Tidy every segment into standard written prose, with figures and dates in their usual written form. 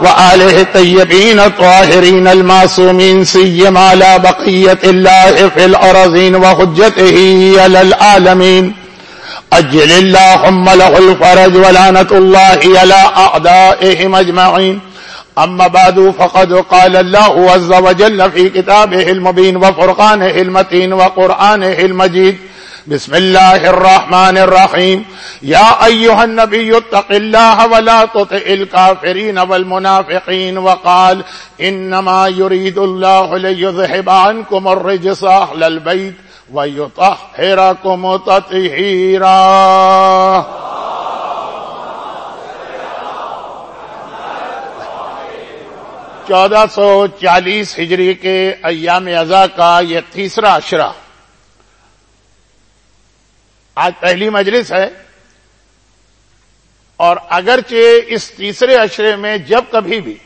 وآله الطيبين الطاهرين المعصومين سيما لا بقية الله في الأرضين وحجته على العالمين أجل اللهم له الفرج ولعنة الله على أعدائهم أجمعين. أما بعد فقد قال الله عز وجل في كتابه المبين وفرقانه المتين وقرآنه المجيد: بسم الله الرحمن الرحيم. يا أيها النبي اتق الله ولا تطع الكافرين والمنافقين. وقال: إنما يريد الله ليذهب عنكم الرجس أهل البيت ويطهركم تطهيرا. 1440 ہجری کے ایام اضحیٰ کا یہ تیسرا عشرہ آج پہلی مجلس ہے، اور اگرچہ اس تیسرے عشرے میں جب کبھی بھی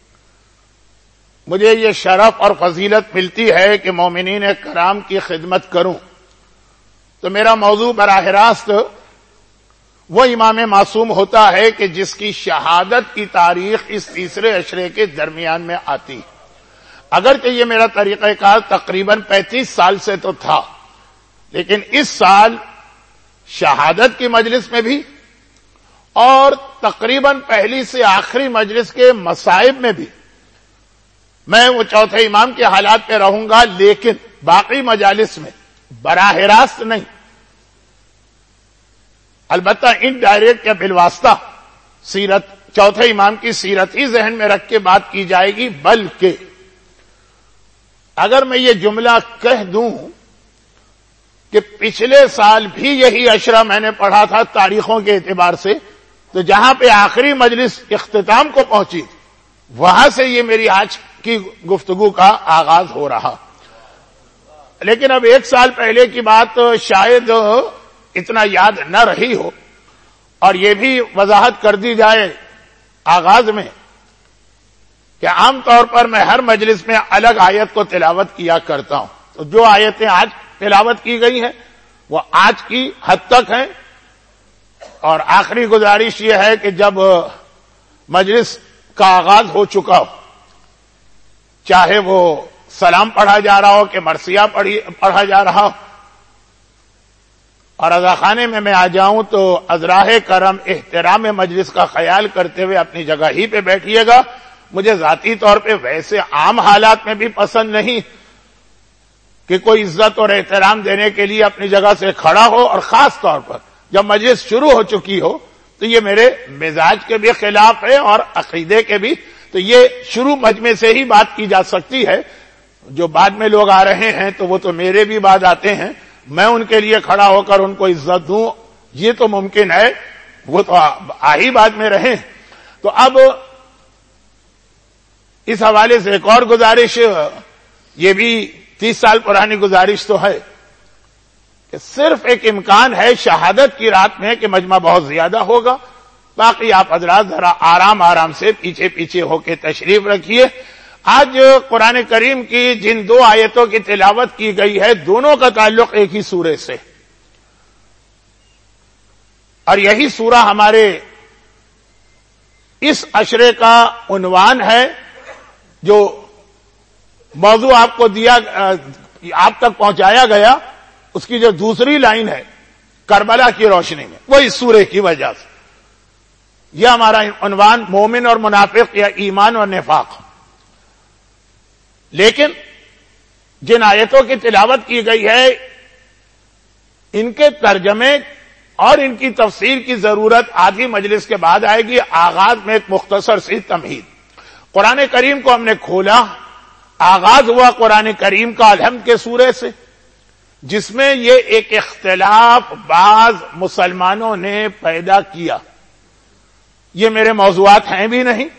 مجھے یہ شرف اور فضیلت ملتی ہے کہ مومنین کرام کی خدمت کروں، تو میرا موضوع براہ راست وہ امام معصوم ہوتا ہے کہ جس کی شہادت کی تاریخ اس تیسرے عشرے کے درمیان میں آتی. اگرچہ یہ میرا طریقہ کار تقریباً 35 سال سے تو تھا، لیکن اس سال شہادت کی مجلس میں بھی اور تقریباً پہلی سے آخری مجلس کے مصائب میں بھی میں وہ چوتھے امام کے حالات پہ رہوں گا، لیکن باقی مجالس میں براہ راست نہیں، البتہ ان ڈائریکٹ یا بالواسطہ سیرت چوتھے امام کی سیرت ہی ذہن میں رکھ کے بات کی جائے گی. بلکہ اگر میں یہ جملہ کہہ دوں کہ پچھلے سال بھی یہی عشرہ میں نے پڑھا تھا تاریخوں کے اعتبار سے، تو جہاں پہ آخری مجلس اختتام کو پہنچی وہاں سے یہ میری آج کی گفتگو کا آغاز ہو رہا. لیکن اب ایک سال پہلے کی بات شاید اتنا یاد نہ رہی ہو، اور یہ بھی وضاحت کر دی جائے آغاز میں کہ عام طور پر میں ہر مجلس میں الگ آیت کو تلاوت کیا کرتا ہوں. تو جو آیتیں آج تلاوت کی گئی ہیں وہ آج کی حد تک ہیں، اور آخری گزارش یہ ہے کہ جب مجلس کا آغاز ہو چکا ہو، چاہے وہ سلام پڑھا جا رہا ہو کہ مرثیہ پڑھا جا رہا ہو، اور اذا خانے میں آ جاؤں تو ازراہ کرم احترام مجلس کا خیال کرتے ہوئے اپنی جگہ ہی پہ بیٹھیے گا. مجھے ذاتی طور پہ ویسے عام حالات میں بھی پسند نہیں کہ کوئی عزت اور احترام دینے کے لیے اپنی جگہ سے کھڑا ہو، اور خاص طور پر جب مجلس شروع ہو چکی ہو تو یہ میرے مزاج کے بھی خلاف ہے اور عقیدے کے بھی. تو یہ شروع مجمع سے ہی بات کی جا سکتی ہے. جو بعد میں لوگ آ رہے ہیں تو وہ تو میرے بھی بعد آتے ہیں، میں ان کے لیے کھڑا ہو کر ان کو عزت دوں یہ تو ممکن ہے، وہ تو آ ہی بعد میں رہیں. تو اب اس حوالے سے ایک اور گزارش، یہ بھی 30 سال پرانی گزارش تو ہے کہ صرف ایک امکان ہے شہادت کی رات میں کہ مجمع بہت زیادہ ہوگا. باقی آپ حضرات ذرا آرام سے پیچھے ہو کے تشریف رکھیے. آج قرآن کریم کی جن 2 آیتوں کی تلاوت کی گئی ہے دونوں کا تعلق ایک ہی سورے سے، اور یہی سورہ ہمارے اس عشرے کا عنوان ہے. جو موضوع آپ کو آپ تک پہنچایا گیا اس کی جو دوسری لائن ہے کربلا کی روشنی میں، وہ اس سورے کی وجہ سے. یہ ہمارا عنوان مومن اور منافق یا ایمان اور نفاق. لیکن جن آیتوں کی تلاوت کی گئی ہے ان کے ترجمے اور ان کی تفسیر کی ضرورت آدھی مجلس کے بعد آئے گی. آغاز میں ایک مختصر سی تمہید. قرآن کریم کو ہم نے کھولا، آغاز ہوا قرآن کریم کا الحمد کے سورے سے، جس میں یہ ایک اختلاف بعض مسلمانوں نے پیدا کیا. یہ میرے موضوعات ہیں بھی نہیں،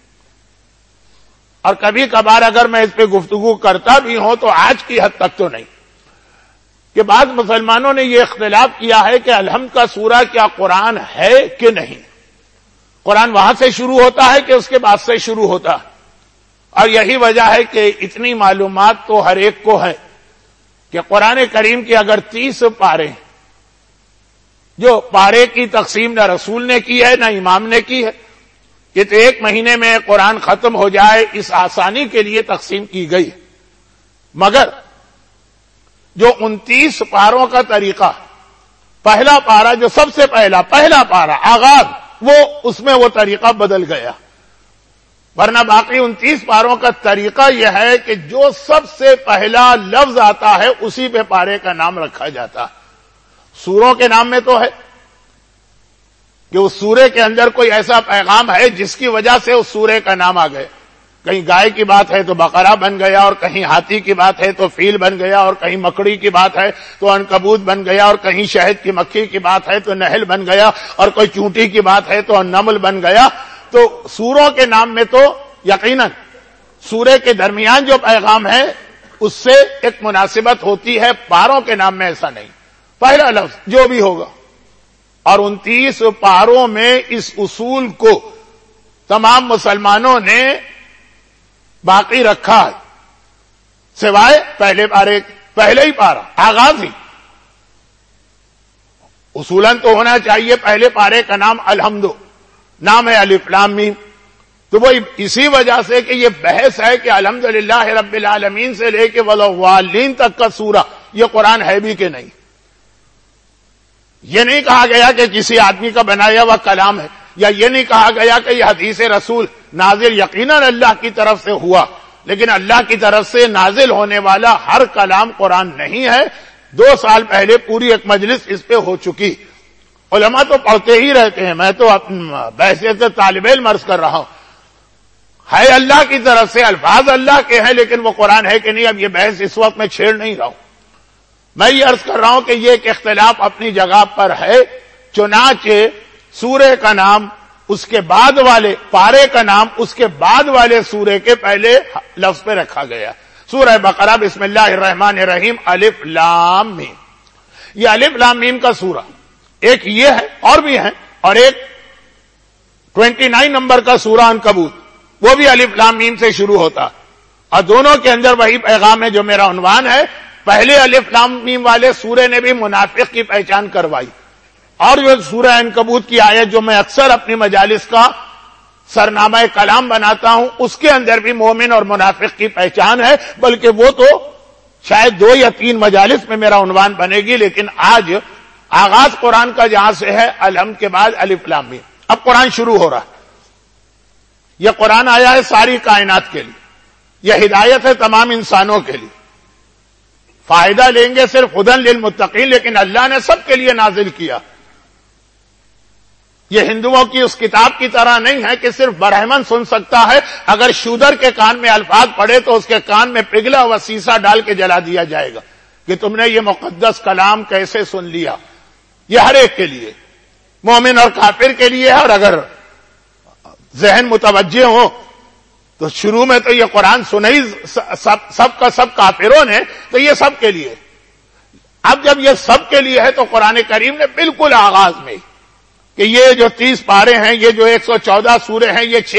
اور کبھی کبھار اگر میں اس پہ گفتگو کرتا بھی ہوں تو آج کی حد تک تو نہیں، کہ بعض مسلمانوں نے یہ اختلاف کیا ہے کہ الحمد کا سورہ کیا قرآن ہے کہ نہیں. قرآن وہاں سے شروع ہوتا ہے کہ اس کے بعد سے شروع ہوتا ہے. اور یہی وجہ ہے کہ اتنی معلومات تو ہر ایک کو ہے کہ قرآن کریم کی اگر 30 پارے، جو پارے کی تقسیم نہ رسول نے کی ہے نہ امام نے کی ہے، کہ تو ایک مہینے میں قرآن ختم ہو جائے اس آسانی کے لیے تقسیم کی گئی، مگر جو 29 پاروں کا طریقہ، پہلا پارا جو سب سے پہلا پارا آغاز، وہ اس میں وہ طریقہ بدل گیا، ورنہ باقی 29 پاروں کا طریقہ یہ ہے کہ جو سب سے پہلا لفظ آتا ہے اسی پہ پارے کا نام رکھا جاتا ہے۔ سوروں کے نام میں تو ہے کہ اس سورے کے اندر کوئی ایسا پیغام ہے جس کی وجہ سے اس سورے کا نام آ گئے، کہیں گائے کی بات ہے تو بقرہ بن گیا، اور کہیں ہاتھی کی بات ہے تو فیل بن گیا، اور کہیں مکڑی کی بات ہے تو عنکبوت بن گیا، اور کہیں شہد کی مکھی کی بات ہے تو نحل بن گیا، اور کوئی چونٹی کی بات ہے تو نمل بن گیا۔ تو سوروں کے نام میں تو یقیناً سورے کے درمیان جو پیغام ہے اس سے ایک مناسبت ہوتی ہے، پاروں کے نام میں ایسا نہیں، پہلا لفظ جو بھی ہوگا۔ اور 29 پاروں میں اس اصول کو تمام مسلمانوں نے باقی رکھا ہے، سوائے پہلے ہی پارا آغاز ہی۔ اصولاً تو ہونا چاہیے پہلے پارے کا نام الحمد، نام ہے الف لام میم، تو وہ اسی وجہ سے کہ یہ بحث ہے کہ الحمدللہ رب العالمین سے لے کے والضالین تک کا سورہ یہ قرآن ہے بھی کہ نہیں۔ یہ نہیں کہا گیا کہ کسی آدمی کا بنایا ہوا کلام ہے، یا یہ نہیں کہا گیا کہ یہ حدیث رسول نازل یقیناً اللہ کی طرف سے ہوا، لیکن اللہ کی طرف سے نازل ہونے والا ہر کلام قرآن نہیں ہے۔ 2 سال پہلے پوری ایک مجلس اس پہ ہو چکی، علماء تو پڑھتے ہی رہتے ہیں، میں تو بحثیت طالب علم عرض کر رہا ہوں، ہے اللہ کی طرف سے، الفاظ اللہ کے ہیں، لیکن وہ قرآن ہے کہ نہیں، اب یہ بحث اس وقت میں چھیڑ نہیں رہا ہوں۔ میں یہ عرض کر رہا ہوں کہ یہ ایک اختلاف اپنی جگہ پر ہے، چنانچہ سورے کا نام اس کے بعد والے پارے کا نام اس کے بعد والے سورے کے پہلے لفظ پہ رکھا گیا۔ سورہ بقرہ بسم اللہ الرحمن الرحیم الف لام میم، یہ الف لام میم کا سورہ ایک یہ ہے، اور بھی ہے، اور ایک 29 نمبر کا سورہ عنکبوت، وہ بھی الف لام میم سے شروع ہوتا، اور دونوں کے اندر وہی پیغام ہے جو میرا عنوان ہے۔ پہلے الف لام میم والے سورے نے بھی منافق کی پہچان کروائی، اور جو سورہ عنکبوت کی آیت جو میں اکثر اپنی مجالس کا سرنامہ کلام بناتا ہوں، اس کے اندر بھی مومن اور منافق کی پہچان ہے، بلکہ وہ تو شاید 2 یا 3 مجالس میں میرا عنوان بنے گی، لیکن آج آغاز قرآن کا جہاں سے ہے الحمد کے بعد الف لام میم۔ اب قرآن شروع ہو رہا ہے، یہ قرآن آیا ہے ساری کائنات کے لیے، یہ ہدایت ہے تمام انسانوں کے لیے، فائدہ لیں گے صرف ہدن للمتقین، لیکن اللہ نے سب کے لیے نازل کیا۔ یہ ہندوؤں کی اس کتاب کی طرح نہیں ہے کہ صرف برہمن سن سکتا ہے، اگر شودر کے کان میں الفاظ پڑے تو اس کے کان میں پگھلا ہوا سیسا ڈال کے جلا دیا جائے گا کہ تم نے یہ مقدس کلام کیسے سن لیا۔ یہ ہر ایک کے لیے، مومن اور کافر کے لیے ہے، اور اگر ذہن متوجہ ہو تو شروع میں تو یہ قرآن سنے ہی سب کا سب کافروں نے، تو یہ سب کے لیے۔ اب جب یہ سب کے لیے ہے تو قرآن کریم نے بالکل آغاز میں کہ یہ جو 30 پارے ہیں، یہ جو 114 سورے ہیں، یہ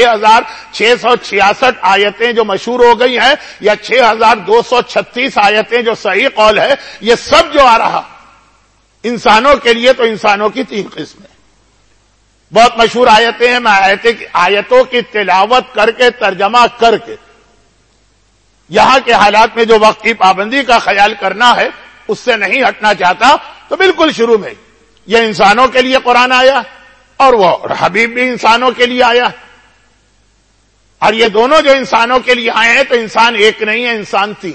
6666 آیتیں جو مشہور ہو گئی ہیں، یا 6236 آیتیں جو صحیح قول ہے، یہ سب جو آ رہا انسانوں کے لیے، تو انسانوں کی 3 قسمیں بہت مشہور آیتیں ہیں۔ میں آیتوں کی تلاوت کر کے ترجمہ کر کے یہاں کے حالات میں جو وقت کی پابندی کا خیال کرنا ہے اس سے نہیں ہٹنا چاہتا، تو بالکل شروع میں یہ انسانوں کے لیے قرآن آیا، اور وہ حبیب بھی انسانوں کے لیے آیا، اور یہ دونوں جو انسانوں کے لیے آئے ہیں تو انسان ایک نہیں ہے، انسان 3۔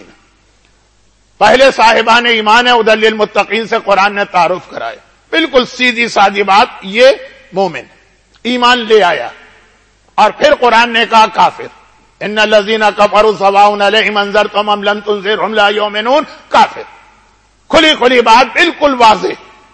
پہلے صاحبان ایمان ہے، ہدی للمتقین سے قرآن نے تعارف کرایا، بالکل سیدھی سادی بات، یہ مومن ایمان لے آیا، اور پھر قرآن نے کہا کافر، ان الذین کفروا سواء علیہم انذرتم ام لم تنذرہم لا یؤمنون، کافر، کھلی بات، بالکل واضح۔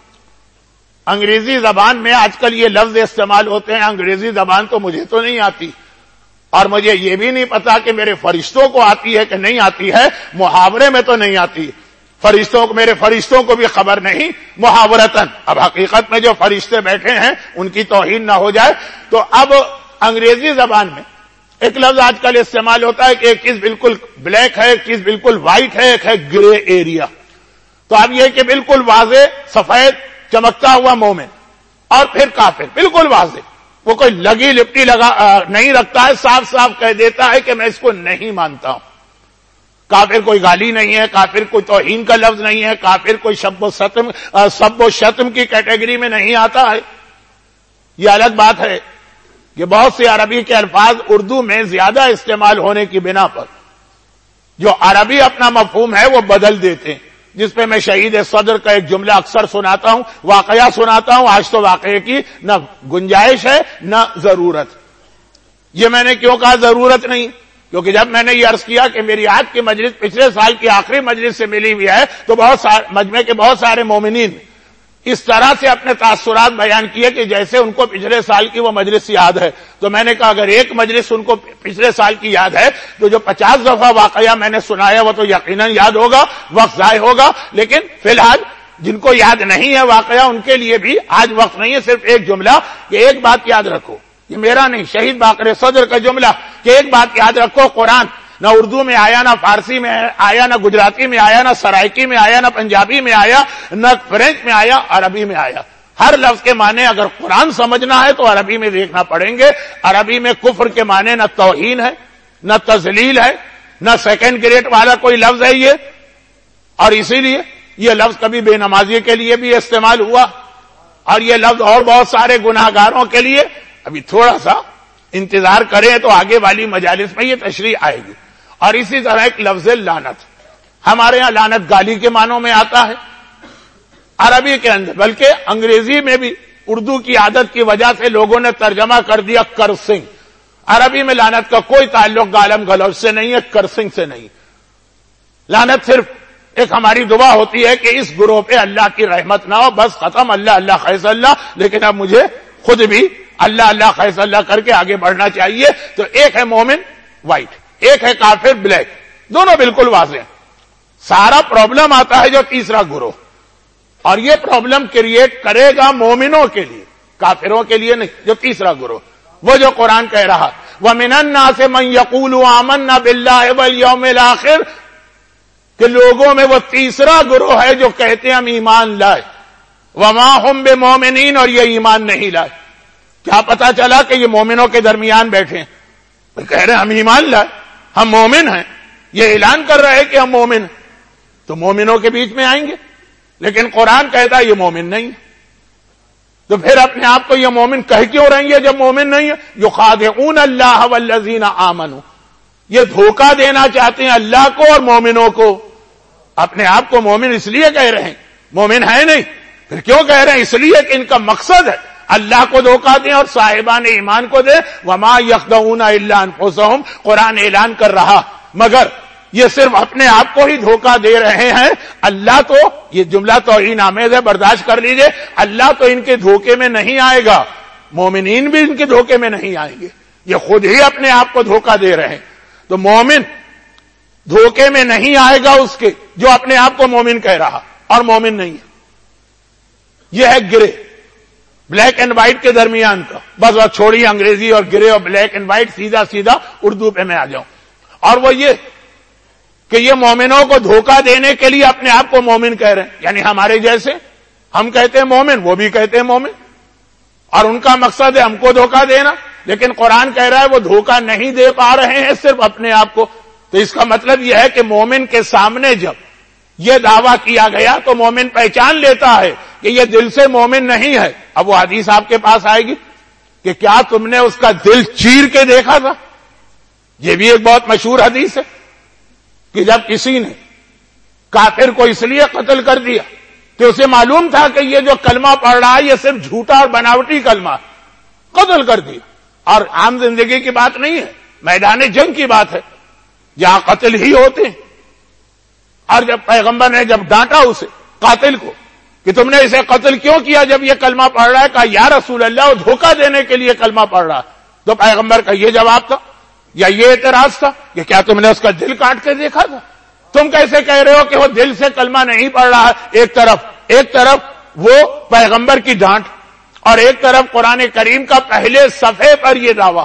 انگریزی زبان میں آج کل یہ لفظ استعمال ہوتے ہیں، انگریزی زبان تو مجھے تو نہیں آتی، اور مجھے یہ بھی نہیں پتا کہ میرے فرشتوں کو آتی ہے کہ نہیں آتی ہے، محاورے میں تو نہیں آتی، میرے فرشتوں کو بھی خبر نہیں محاورتاً۔ اب حقیقت میں جو فرشتے بیٹھے ہیں ان کی توہین نہ ہو جائے، تو اب انگریزی زبان میں ایک لفظ آج کل استعمال ہوتا ہے کہ ایک چیز بالکل بلیک ہے، ایک چیز بالکل وائٹ ہے، ایک ہے گرے ایریا۔ تو اب یہ کہ بالکل واضح سفید چمکتا ہوا مومن، اور پھر کافر، بالکل واضح۔ وہ کوئی لگی لپٹی نہیں رکھتا ہے، صاف صاف کہہ دیتا ہے کہ میں اس کو نہیں مانتا ہوں۔ کافر کوئی گالی نہیں ہے، کافر کوئی توہین کا لفظ نہیں ہے، کافر کوئی سب و شتم کی کیٹیگری میں نہیں آتا ہے۔ یہ الگ بات ہے کہ بہت سے عربی کے الفاظ اردو میں زیادہ استعمال ہونے کی بنا پر جو عربی اپنا مفہوم ہے وہ بدل دیتے ہیں، جس پہ میں شہید صدر کا ایک جملہ اکثر سناتا ہوں، واقعہ سناتا ہوں۔ آج تو واقعے کی نہ گنجائش ہے نہ ضرورت۔ یہ میں نے کیوں کہا ضرورت نہیں؟ کیونکہ جب میں نے یہ عرض کیا کہ میری آج کی مجلس پچھلے سال کی آخری مجلس سے ملی ہوئی ہے، تو مجمع کے بہت سارے مومنین اس طرح سے اپنے تاثرات بیان کیے کہ جیسے ان کو پچھلے سال کی وہ مجلس یاد ہے۔ تو میں نے کہا اگر ایک مجلس ان کو پچھلے سال کی یاد ہے تو جو 50 دفعہ واقعہ میں نے سنایا وہ تو یقیناً یاد ہوگا، وقت ضائع ہوگا۔ لیکن فی الحال جن کو یاد نہیں ہے واقعہ ان کے لیے بھی آج وقت نہیں ہے، صرف ایک جملہ کہ ایک بات یاد رکھو، یہ میرا نہیں، شہید باقر صدر کا جملہ کہ ایک بات یاد رکھو، قرآن نہ اردو میں آیا، نہ فارسی میں آیا، نہ گجراتی میں آیا، نہ سرائکی میں آیا، نہ پنجابی میں آیا، نہ فرینچ میں آیا، عربی میں آیا۔ ہر لفظ کے معنی اگر قرآن سمجھنا ہے تو عربی میں دیکھنا پڑیں گے۔ عربی میں کفر کے معنی نہ توہین ہے، نہ تذلیل ہے، نہ سیکنڈ گریڈ والا کوئی لفظ ہے یہ، اور اسی لیے یہ لفظ کبھی بے نمازی کے لیے بھی استعمال ہوا، اور یہ لفظ اور بہت سارے گناہ گاروں کے لیے۔ ابھی تھوڑا سا انتظار کریں تو آگے والی مجالس میں یہ تشریح آئے گی۔ اور اسی طرح ایک لفظ لعنت، ہمارے ہاں لعنت گالی کے معنوں میں آتا ہے عربی کے اندر، بلکہ انگریزی میں بھی اردو کی عادت کی وجہ سے لوگوں نے ترجمہ کر دیا کرسنگ۔ عربی میں لعنت کا کوئی تعلق گالم گلوچ سے نہیں ہے، کرسنگ سے نہیں۔ لعنت صرف ایک ہماری دعا ہوتی ہے کہ اس گروہ پہ اللہ کی رحمت نہ ہو، بس ختم، اللہ اللہ خیز اللہ۔ لیکن اب مجھے خود بھی اللہ اللہ خیز اللہ کر کے آگے بڑھنا چاہیے۔ تو ایک ہے مومن وائٹ، ایک ہے کافر بلیک، دونوں بالکل واضح ہیں۔ سارا پرابلم آتا ہے جو تیسرا گروہ، اور یہ پرابلم کریٹ کرے گا مومنوں کے لیے، کافروں کے لیے نہیں۔ جو تیسرا گروہ، وہ جو قرآن کہہ رہا وَمِنَ النَّاسِ مَن يَقُولُ آمَنَّا بِاللَّهِ وَالْيَوْمِ الْآخِرِ، کہ لوگوں میں وہ تیسرا گروہ ہے جو کہتے ہیں ہم ایمان لائے، وَمَا هُمْ بِمُؤْمِنِينَ، اور یہ ایمان نہیں لائے۔ کیا پتا چلا کہ یہ مومنوں کے درمیان بیٹھے ہیں، کہہ رہے ہیں ہم ایمان لائے، ہم مومن ہیں، یہ اعلان کر رہے ہیں کہ ہم مومن ہیں، تو مومنوں کے بیچ میں آئیں گے۔ لیکن قرآن کہتا ہے یہ مومن نہیں ہے، تو پھر اپنے آپ کو یہ مومن کہہ کیوں رہیں گے جب مومن نہیں ہے؟ یخادعون اللہ والذین آمنوا، یہ دھوکہ دینا چاہتے ہیں اللہ کو اور مومنوں کو۔ اپنے آپ کو مومن اس لیے کہہ رہے ہیں، مومن ہے نہیں، پھر کیوں کہہ رہے ہیں؟ اس لیے کہ ان کا مقصد ہے اللہ کو دھوکہ دیں اور صاحبان ایمان کو دیں۔ وما یخدعون الا انفسهم، قرآن اعلان کر رہا، مگر یہ صرف اپنے آپ کو ہی دھوکہ دے رہے ہیں۔ اللہ تو، یہ جملہ توہین آمیز ہے، برداشت کر لیجئے، اللہ تو ان کے دھوکے میں نہیں آئے گا، مومنین بھی ان کے دھوکے میں نہیں آئیں گے، یہ خود ہی اپنے آپ کو دھوکہ دے رہے ہیں۔ تو مومن دھوکے میں نہیں آئے گا اس کے جو اپنے آپ کو مومن کہہ رہا اور مومن نہیں ہے۔ یہ ہے گرے، بلیک اینڈ وائٹ کے درمیان کا۔ بس وہ چھوڑی انگریزی اور گرے اور بلیک اینڈ وائٹ، سیدھا سیدھا اردو پہ میں آ جاؤں۔ اور وہ یہ کہ یہ مومنوں کو دھوکہ دینے کے لیے اپنے آپ کو مومن کہہ رہے ہیں، یعنی ہمارے جیسے ہم کہتے ہیں مومن، وہ بھی کہتے ہیں مومن، اور ان کا مقصد ہے ہم کو دھوکہ دینا۔ لیکن قرآن کہہ رہا ہے وہ دھوکہ نہیں دے پا رہے ہیں، صرف اپنے آپ کو۔ تو اس کا مطلب یہ ہے کہ مومن کے سامنے جب یہ دعویٰ کیا گیا تو مومن پہچان لیتا ہے کہ یہ دل سے مومن نہیں ہے۔ اب وہ حدیث آپ کے پاس آئے گی کہ کیا تم نے اس کا دل چیر کے دیکھا تھا؟ یہ بھی ایک بہت مشہور حدیث ہے کہ جب کسی نے کافر کو اس لیے قتل کر دیا کہ اسے معلوم تھا کہ یہ جو کلمہ پڑھ رہا ہے یہ صرف جھوٹا اور بناوٹی کلمہ ہے، قتل کر دیا۔ اور عام زندگی کی بات نہیں ہے، میدان جنگ کی بات ہے جہاں قتل ہی ہوتے ہیں۔ اور جب پیغمبر نے جب ڈانٹا اسے قاتل کو کہ تم نے اسے قتل کیوں کیا جب یہ کلمہ پڑھ رہا ہے، کہا یا رسول اللہ وہ دھوکہ دینے کے لیے کلمہ پڑھ رہا ہے۔ تو پیغمبر کا یہ جواب تھا یا یہ اعتراض تھا کہ کیا تم نے اس کا دل کاٹ کے دیکھا تھا؟ تم کیسے کہہ رہے ہو کہ وہ دل سے کلمہ نہیں پڑھ رہا ہے؟ ایک طرف وہ پیغمبر کی ڈانٹ اور ایک طرف قرآن کریم کا پہلے صفحے پر یہ دعویٰ۔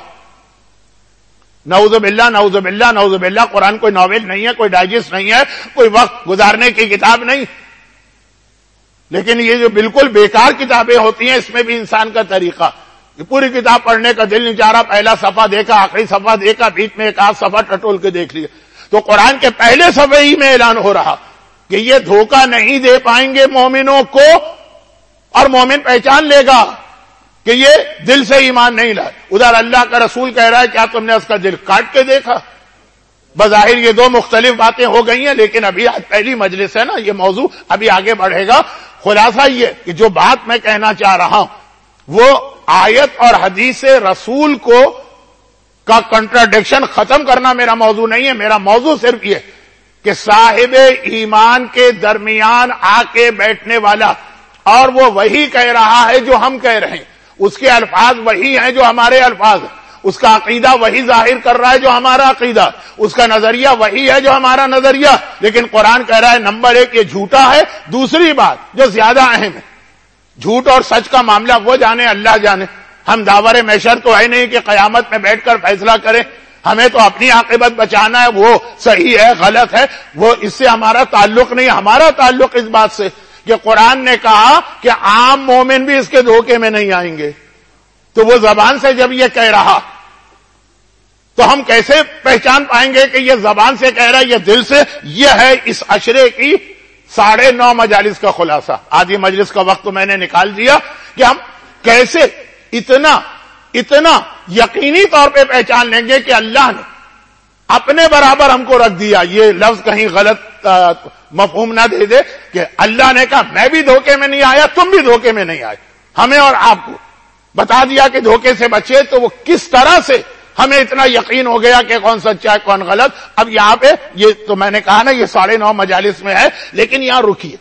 نعوذ باللہ نعوذ باللہ نعوذ باللہ۔ قرآن کوئی ناول نہیں ہے، کوئی ڈائجسٹ نہیں ہے، کوئی وقت گزارنے کی کتاب نہیں، لیکن یہ جو بالکل بیکار کتابیں ہوتی ہیں اس میں بھی انسان کا طریقہ یہ پوری کتاب پڑھنے کا دل نہیں چاہ رہا، پہلا صفحہ دیکھا، آخری صفحہ دیکھا، بیچ میں ایک آدھ صفحہ ٹٹول کے دیکھ لیا. تو قرآن کے پہلے صفحے ہی میں اعلان ہو رہا کہ یہ دھوکہ نہیں دے پائیں گے مومنوں کو، اور مومن پہچان لے گا کہ یہ دل سے ایمان نہیں لائے. ادھر اللہ کا رسول کہہ رہا ہے کیا تم نے اس کا دل کاٹ کے دیکھا؟ بظاہر یہ دو مختلف باتیں ہو گئی ہیں، لیکن ابھی آج پہلی مجلس ہے نا، یہ موضوع ابھی آگے بڑھے گا. خلاصہ یہ کہ جو بات میں کہنا چاہ رہا ہوں وہ آیت اور حدیث رسول کو کا کنٹراڈکشن ختم کرنا میرا موضوع نہیں ہے. میرا موضوع صرف یہ کہ صاحب ایمان کے درمیان آ کے بیٹھنے والا، اور وہ وہی کہہ رہا ہے جو ہم کہہ رہے ہیں، اس کے الفاظ وہی ہیں جو ہمارے الفاظ ہیں، اس کا عقیدہ وہی ظاہر کر رہا ہے جو ہمارا عقیدہ، اس کا نظریہ وہی ہے جو ہمارا نظریہ، لیکن قرآن کہہ رہا ہے نمبر 1 یہ جھوٹا ہے. دوسری بات جو زیادہ اہم ہے، جھوٹ اور سچ کا معاملہ وہ جانے اللہ جانے. ہم داور محشر تو ہے نہیں کہ قیامت میں بیٹھ کر فیصلہ کریں. ہمیں تو اپنی عاقبت بچانا ہے، وہ صحیح ہے غلط ہے وہ اس سے ہمارا تعلق نہیں. ہمارا تعلق اس بات سے کہ قرآن نے کہا کہ عام مومن بھی اس کے دھوکے میں نہیں آئیں گے. تو وہ زبان سے جب یہ کہہ رہا تو ہم کیسے پہچان پائیں گے کہ یہ زبان سے کہہ رہا ہے یہ دل سے؟ یہ ہے اس عشرے کی 9.5 مجالس کا خلاصہ. آدھی مجلس کا وقت تو میں نے نکال دیا کہ ہم کیسے اتنا یقینی طور پہ پہچان لیں گے کہ اللہ نے اپنے برابر ہم کو رکھ دیا. یہ لفظ کہیں غلط مفہوم نہ دے دے کہ اللہ نے کہا میں بھی دھوکے میں نہیں آیا، تم بھی دھوکے میں نہیں آئے. ہمیں اور آپ کو بتا دیا کہ دھوکے سے بچے. تو وہ کس طرح سے ہمیں اتنا یقین ہو گیا کہ کون سچا ہے کون غلط؟ اب یہاں پہ یہ تو میں نے کہا نا یہ 9.5 مجالس میں ہے، لیکن یہاں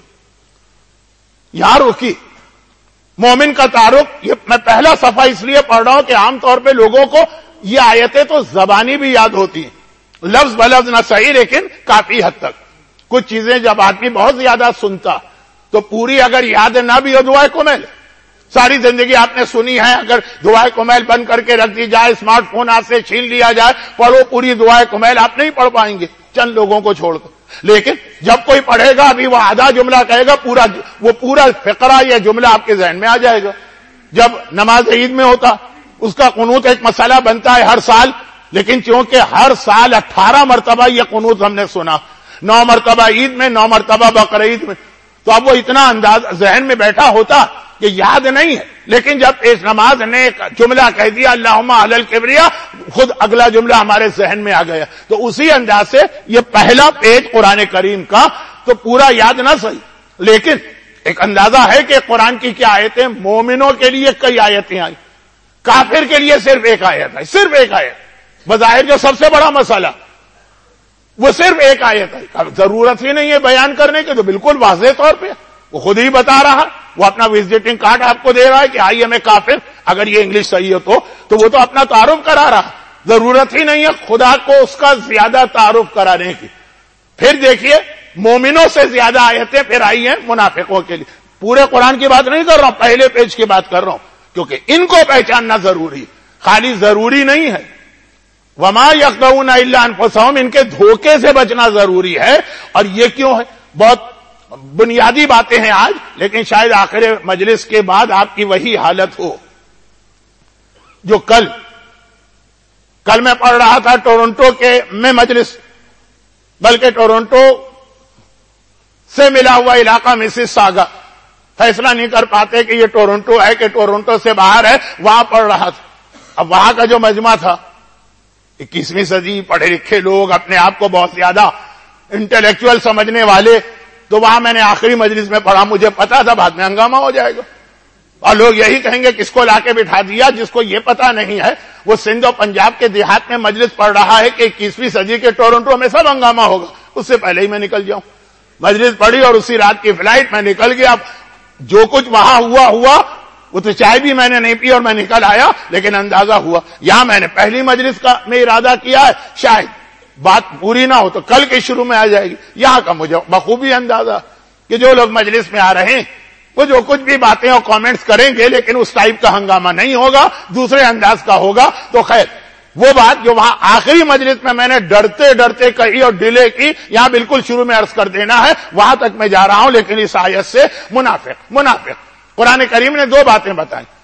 رکیے. مومن کا تعارف، یہ میں پہلا صفحہ اس لیے پڑھ رہا ہوں کہ عام طور پہ لوگوں کو یہ آیتیں تو زبانی بھی یاد ہوتی ہیں، لفظ بلفظ نہ صحیح لیکن کافی حد تک. کچھ چیزیں جب آدمی بہت زیادہ سنتا تو پوری اگر یاد نہ بھی ہو دعائے کمیل، ساری زندگی آپ نے سنی ہے، اگر دعائے کمیل بند کر کے رکھ دی جائے، اسمارٹ فون آپ سے چھین لیا جائے، پڑھو پوری دعائے کمیل، آپ نہیں پڑھ پائیں گے چند لوگوں کو چھوڑ کر. لیکن جب کوئی پڑھے گا ابھی وہ آدھا جملہ کہے گا، پورا فقرہ یا جملہ آپ کے ذہن میں آ جائے گا. جب نماز عید میں ہوتا اس کا قنوت ایک مسئلہ بنتا ہے ہر سال، لیکن چونکہ ہر سال 18 مرتبہ یہ قنوت ہم نے سنا، 9 مرتبہ عید میں، 9 مرتبہ بقرعید میں، تو اب وہ اتنا انداز ذہن میں بیٹھا ہوتا کہ یاد نہیں ہے. لیکن جب اس نماز نے ایک جملہ کہہ دیا اللہم علی الکبریاء، خود اگلا جملہ ہمارے ذہن میں آ گیا. تو اسی انداز سے یہ پہلا پیج قرآن کریم کا تو پورا یاد نہ صحیح، لیکن ایک اندازہ ہے کہ قرآن کی کیا آیتیں. مومنوں کے لیے کئی آیتیں آئی، کافر کے لیے صرف ایک آیت ہے، صرف ایک آیت. بظاہر جو سب سے بڑا مسئلہ وہ صرف ایک آیت ہے، ضرورت ہی نہیں ہے بیان کرنے کی، تو بالکل واضح طور پہ وہ خود ہی بتا رہا. وہ اپنا وزٹنگ کارڈ آپ کو دے رہا ہے کہ آئی ایم اے کافر، اگر یہ انگلش صحیح ہو تو وہ تو اپنا تعارف کرا رہا. ضرورت ہی نہیں ہے خدا کو اس کا زیادہ تعارف کرانے کی. پھر دیکھیے مومنوں سے زیادہ آیتیں پھر آئی ہیں منافقوں کے لیے. پورے قرآن کی بات نہیں کر رہا ہوں، پہلے پیج کی بات کر رہا ہوں، کیونکہ ان کو پہچاننا ضروری، خالی ضروری نہیں ہے. وما یخدعون الا انفسهم، ان کے دھوکے سے بچنا ضروری ہے. اور یہ کیوں ہے؟ بہت بنیادی باتیں ہیں آج، لیکن شاید آخر مجلس کے بعد آپ کی وہی حالت ہو جو کل میں پڑھ رہا تھا ٹورنٹو میں مجلس، بلکہ ٹورنٹو سے ملا ہوا علاقہ مسز ساگا، فیصلہ نہیں کر پاتے کہ یہ ٹورنٹو ہے کہ ٹورنٹو سے باہر ہے، وہاں پڑھ رہا تھا. اب وہاں کا جو مجمع تھا 21ویں صدی، پڑھے لکھے لوگ، اپنے آپ کو بہت زیادہ انٹلیکچوئل سمجھنے والے، تو وہاں میں نے آخری مجلس میں پڑھا. مجھے پتا تھا بعد میں ہنگامہ ہو جائے گا اور لوگ یہی کہیں گے کس کو لا کے بٹھا دیا. جس کو یہ پتا نہیں ہے وہ سندھ اور پنجاب کے دیہات میں مجلس پڑھ رہا ہے کہ 21ویں صدی کے ٹورنٹو میں سب ہنگامہ ہوگا، اس سے پہلے ہی میں نکل جاؤں. مجلس پڑھی اور اسی رات کی فلائٹ میں نکل گیا. اب جو کچھ وہاں ہوا وہ تو چائے بھی میں نے نہیں پی اور میں نکل آیا، لیکن اندازہ ہوا. یہاں میں نے پہلی مجلس کا میں ارادہ کیا ہے، شاید بات پوری نہ ہو تو کل کے شروع میں آ جائے گی. یہاں کا مجھے بخوبی اندازہ کہ جو لوگ مجلس میں آ رہے ہیں وہ جو کچھ بھی باتیں اور کامنٹس کریں گے، لیکن اس ٹائپ کا ہنگامہ نہیں ہوگا، دوسرے انداز کا ہوگا. تو خیر وہ بات جو وہاں آخری مجلس میں نے ڈرتے کہی اور ڈیلے کی، یہاں بالکل شروع میں عرض کر دینا ہے، وہاں تک میں جا رہا ہوں. لیکن اس آیت سے منافق قرآن کریم نے 2 باتیں بتائیں.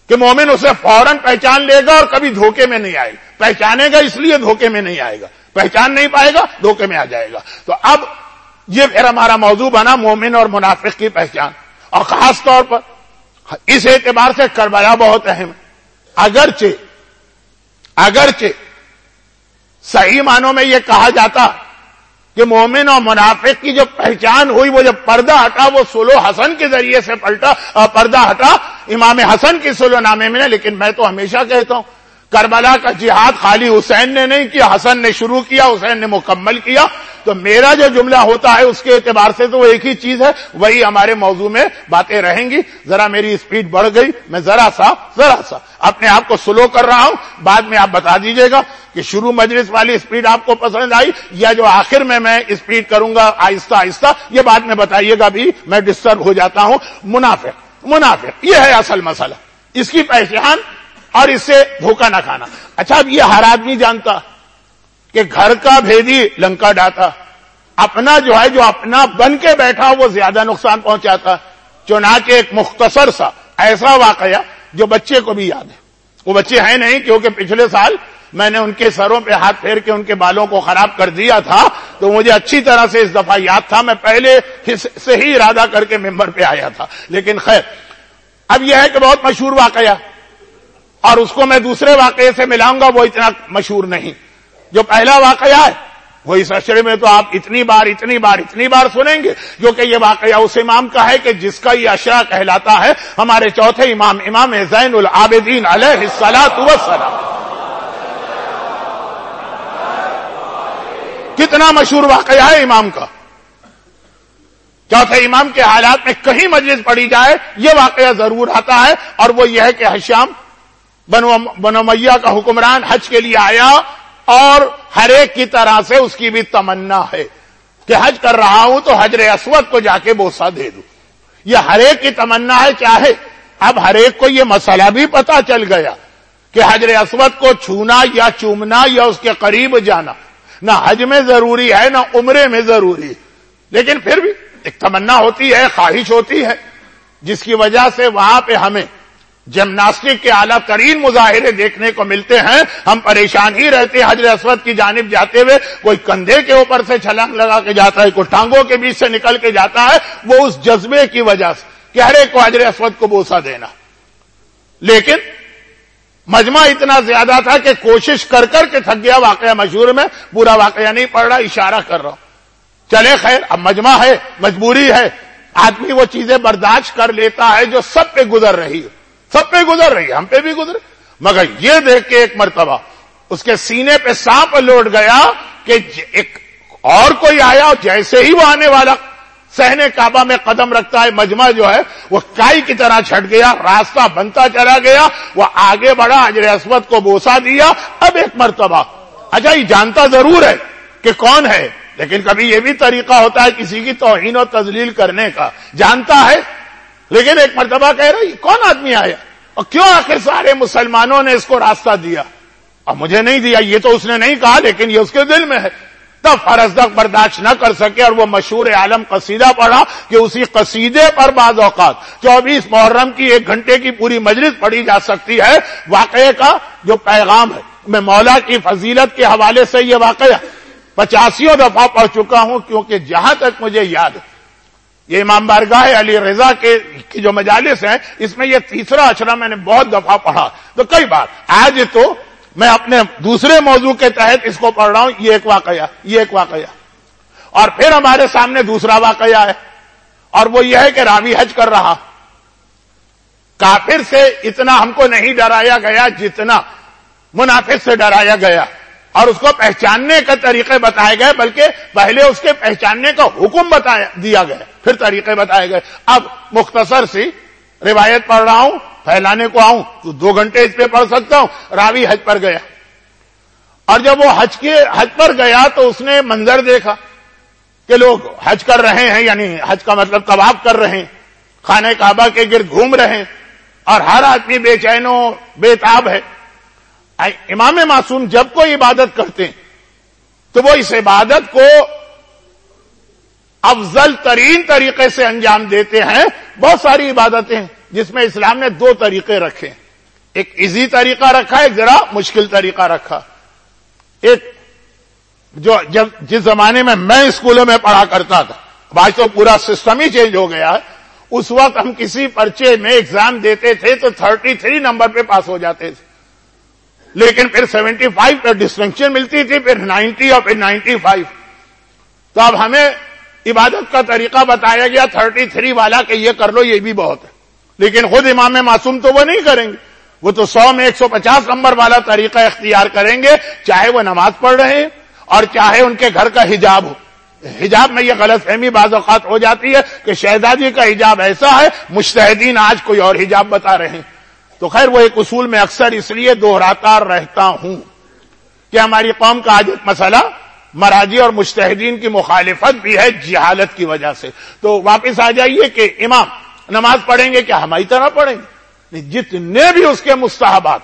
کہ مومن اسے فوراً پہچان لے گا اور کبھی دھوکے میں نہیں آئے گا. پہچانے گا اس لیے دھوکے میں نہیں آئے گا, پہچان نہیں پائے گا دھوکے میں آ جائے گا. تو اب یہ پھر ہمارا موضوع بنا مومن اور منافق کی پہچان, اور خاص طور پر اس اعتبار سے کربلا بہت اہم ہے. اگرچہ صحیح معنوں میں یہ کہا جاتا کہ مومن اور منافق کی جو پہچان ہوئی وہ جب پردہ ہٹا وہ سلو حسن کے ذریعے سے پردہ ہٹا امام حسن کی سلو نامے میں. لیکن میں تو ہمیشہ کہتا ہوں کربلا کا جہاد خالی حسین نے نہیں کیا, حسن نے شروع کیا, حسین نے مکمل کیا. تو میرا جو جملہ ہوتا ہے اس کے اعتبار سے تو وہ ایک ہی چیز ہے, وہی ہمارے موضوع میں باتیں رہیں گی. ذرا میری اسپیڈ بڑھ گئی, میں ذرا سا اپنے آپ کو سلو کر رہا ہوں. بعد میں آپ بتا دیجئے گا کہ شروع مجلس والی اسپیڈ آپ کو پسند آئی یا جو آخر میں اسپیڈ کروں گا آہستہ آہستہ, یہ بعد میں بتائیے گا بھی, میں ڈسٹرب ہو جاتا ہوں. منافق یہ ہے اصل مسئلہ, اس کی پہچان اور اس سے دھوکہ نہ کھانا. اچھا اب یہ ہر آدمی جانتا کہ گھر کا بھیدی لنکا ڈاتا, اپنا جو ہے جو اپنا بن کے بیٹھا وہ زیادہ نقصان پہنچاتا. چنانچہ ایک مختصر سا ایسا واقعہ جو بچے کو بھی یاد ہے, وہ بچے ہیں نہیں کیونکہ پچھلے سال میں نے ان کے سروں پہ ہاتھ پھیر کے ان کے بالوں کو خراب کر دیا تھا, تو مجھے اچھی طرح سے اس دفعہ یاد تھا. میں پہلے سے ہی ارادہ کر کے ممبر پہ آیا تھا. لیکن خیر, اب یہ ہے کہ بہت مشہور واقعہ, اور اس کو میں دوسرے واقعے سے ملاؤں گا, وہ اتنا مشہور نہیں. جو پہلا واقعہ ہے وہ اس اشرے میں تو آپ اتنی بار سنیں گے, جو کہ یہ واقعہ اس امام کا ہے کہ جس کا یہ اشرا کہلاتا ہے ہمارے چوتھے امام زین العابدین علیہ الصلاۃ والسلام. کتنا مشہور واقعہ ہے امام کا. چوتھے امام کے حالات میں کہیں مجلس پڑھی جائے یہ واقعہ ضرور آتا ہے, اور وہ یہ ہے کہ ہشام بنو امیہ کا حکمران حج کے لیے آیا, اور ہر ایک کی طرح سے اس کی بھی تمنا ہے کہ حج کر رہا ہوں تو حجر اسود کو جا کے بوسہ دے دوں. یہ ہر ایک کی تمنا ہے. چاہے اب ہر ایک کو یہ مسئلہ بھی پتا چل گیا کہ حجر اسود کو چھونا یا چومنا یا اس کے قریب جانا نہ حج میں ضروری ہے نہ عمرے میں ضروری ہے, لیکن پھر بھی ایک تمنا ہوتی ہے, خواہش ہوتی ہے, جس کی وجہ سے وہاں پہ ہمیں جمناسٹک کے اعلیٰ ترین مظاہرے دیکھنے کو ملتے ہیں. ہم پریشان ہی رہتے ہیں حجر اسود کی جانب جاتے ہوئے, کوئی کندھے کے اوپر سے چھلانگ لگا کے جاتا ہے, کوئی ٹانگوں کے بیچ سے نکل کے جاتا ہے, وہ اس جذبے کی وجہ سے کہ ہر ایک کو حجر اسود کو بوسہ دینا. لیکن مجمع اتنا زیادہ تھا کہ کوشش کر کے تھک گیا. واقعہ مشہور میں پورا واقعہ نہیں پڑھ رہا, اشارہ کر رہا ہوں. چلے خیر, اب مجمع ہے, مجبوری ہے, آدمی وہ چیزیں برداشت کر لیتا ہے جو سب پہ گزر رہی ہے, ہم پہ بھی گزرے. مگر یہ دیکھ کے ایک مرتبہ اس کے سینے پہ سانپ لوٹ گیا کہ ایک اور کوئی آیا, اور جیسے ہی وہ آنے والا صحن کعبہ میں قدم رکھتا ہے, مجمع جو ہے وہ کائی کی طرح چھٹ گیا, راستہ بنتا چلا گیا. وہ آگے بڑھا, حجر اسود کو بوسہ دیا. اب ایک مرتبہ اچھا یہ جانتا ضرور ہے کہ کون ہے, لیکن کبھی یہ بھی طریقہ ہوتا ہے کسی کی توہین و تذلیل کرنے کا, جانتا ہے لیکن ایک مرتبہ کہہ رہا ہے کون آدمی آیا, اور کیوں آخر سارے مسلمانوں نے اس کو راستہ دیا اور مجھے نہیں دیا. یہ تو اس نے نہیں کہا, لیکن یہ اس کے دل میں ہے. تب فرزدق برداشت نہ کر سکے اور وہ مشہور عالم قصیدہ پڑھا کہ اسی قصیدے پر بعض اوقات 24 محرم کی 1 گھنٹے کی پوری مجلس پڑھی جا سکتی ہے. واقعے کا جو پیغام ہے, میں مولا کی فضیلت کے حوالے سے یہ واقعہ 85 دفعہ پڑھ چکا ہوں, کیونکہ جہاں تک مجھے یاد ہے یہ امام بارگاہ علی رضا کی جو مجالس ہیں اس میں یہ تیسرا اشرا میں نے بہت دفعہ پڑھا, تو کئی بار. آج تو میں اپنے دوسرے موضوع کے تحت اس کو پڑھ رہا ہوں. یہ ایک واقعہ اور پھر ہمارے سامنے دوسرا واقعہ ہے, اور وہ یہ ہے کہ راوی حج کر رہا. کافر سے اتنا ہم کو نہیں ڈرایا گیا جتنا منافق سے ڈرایا گیا, اور اس کو پہچاننے کا طریقے بتائے گئے, بلکہ پہلے اس کے پہچاننے کا حکم دیا گیا, پھر طریقے بتائے گئے. اب مختصر سی روایت پڑھ رہا ہوں, پھیلانے کو آؤں تو 2 گھنٹے اس پہ پڑھ سکتا ہوں. راوی حج پر گیا, اور جب وہ حج پر گیا تو اس نے منظر دیکھا کہ لوگ حج کر رہے ہیں, یعنی حج کا مطلب طواف کر رہے ہیں, خانہ کعبہ کے گرد گھوم رہے ہیں, اور ہر آدمی بے چین و بے تاب ہے. امام معصوم جب کوئی عبادت کرتے ہیں تو وہ اس عبادت کو افضل ترین طریقے سے انجام دیتے ہیں. بہت ساری عبادتیں ہیں جس میں اسلام نے 2 طریقے رکھے ہیں. ایک ایزی طریقہ رکھا، ایک ذرا مشکل طریقہ رکھا. ایک جس زمانے میں اسکولوں میں پڑھا کرتا تھا، آج تو پورا سسٹم ہی چینج ہو گیا ہے. اس وقت ہم کسی پرچے میں ایگزام دیتے تھے تو 33 نمبر پہ پاس ہو جاتے تھے، لیکن پھر 75 پہ ڈسٹنکشن ملتی تھی، پھر 90 اور پھر 95. تو اب ہمیں عبادت کا طریقہ بتایا گیا 33 والا کہ یہ کر لو، یہ بھی بہت ہے. لیکن خود امام معصوم تو وہ نہیں کریں گے، وہ تو 100 میں 150 نمبر والا طریقہ اختیار کریں گے، چاہے وہ نماز پڑھ رہے ہیں اور چاہے ان کے گھر کا حجاب ہو. حجاب میں یہ غلط فہمی بعض اوقات ہو جاتی ہے کہ شہزادی کا حجاب ایسا ہے، مجتہدین آج کوئی اور حجاب بتا رہے ہیں. تو خیر وہ ایک اصول میں اکثر اس لیے دہراتا رہتا ہوں کہ ہماری قوم کا آج ایک مسئلہ مراجع اور مجتہدین کی مخالفت بھی ہے جہالت کی وجہ سے. تو واپس آ جائیے کہ امام نماز پڑھیں گے کیا ہماری طرح پڑھیں گے؟ جتنے بھی اس کے مستحبات،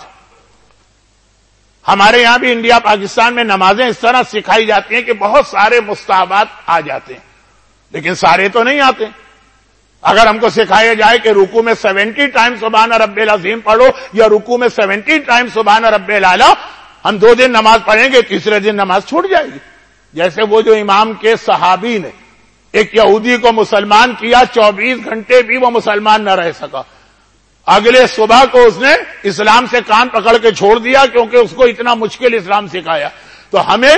ہمارے یہاں بھی انڈیا پاکستان میں نمازیں اس طرح سکھائی جاتی ہیں کہ بہت سارے مستحبات آ جاتے ہیں، لیکن سارے تو نہیں آتے. اگر ہم کو سکھایا جائے کہ رکوع میں 70 ٹائم سبحان رب العظیم پڑھو یا رکوع میں 70 ٹائم سبحان رب الاعلی، ہم 2 دن نماز پڑھیں گے، تیسرے دن نماز چھوٹ جائے گی. جیسے وہ جو امام کے صحابی نے ایک یہودی کو مسلمان کیا، 24 گھنٹے بھی وہ مسلمان نہ رہ سکا، اگلے صبح کو اس نے اسلام سے کان پکڑ کے چھوڑ دیا کیونکہ اس کو اتنا مشکل اسلام سکھایا. تو ہمیں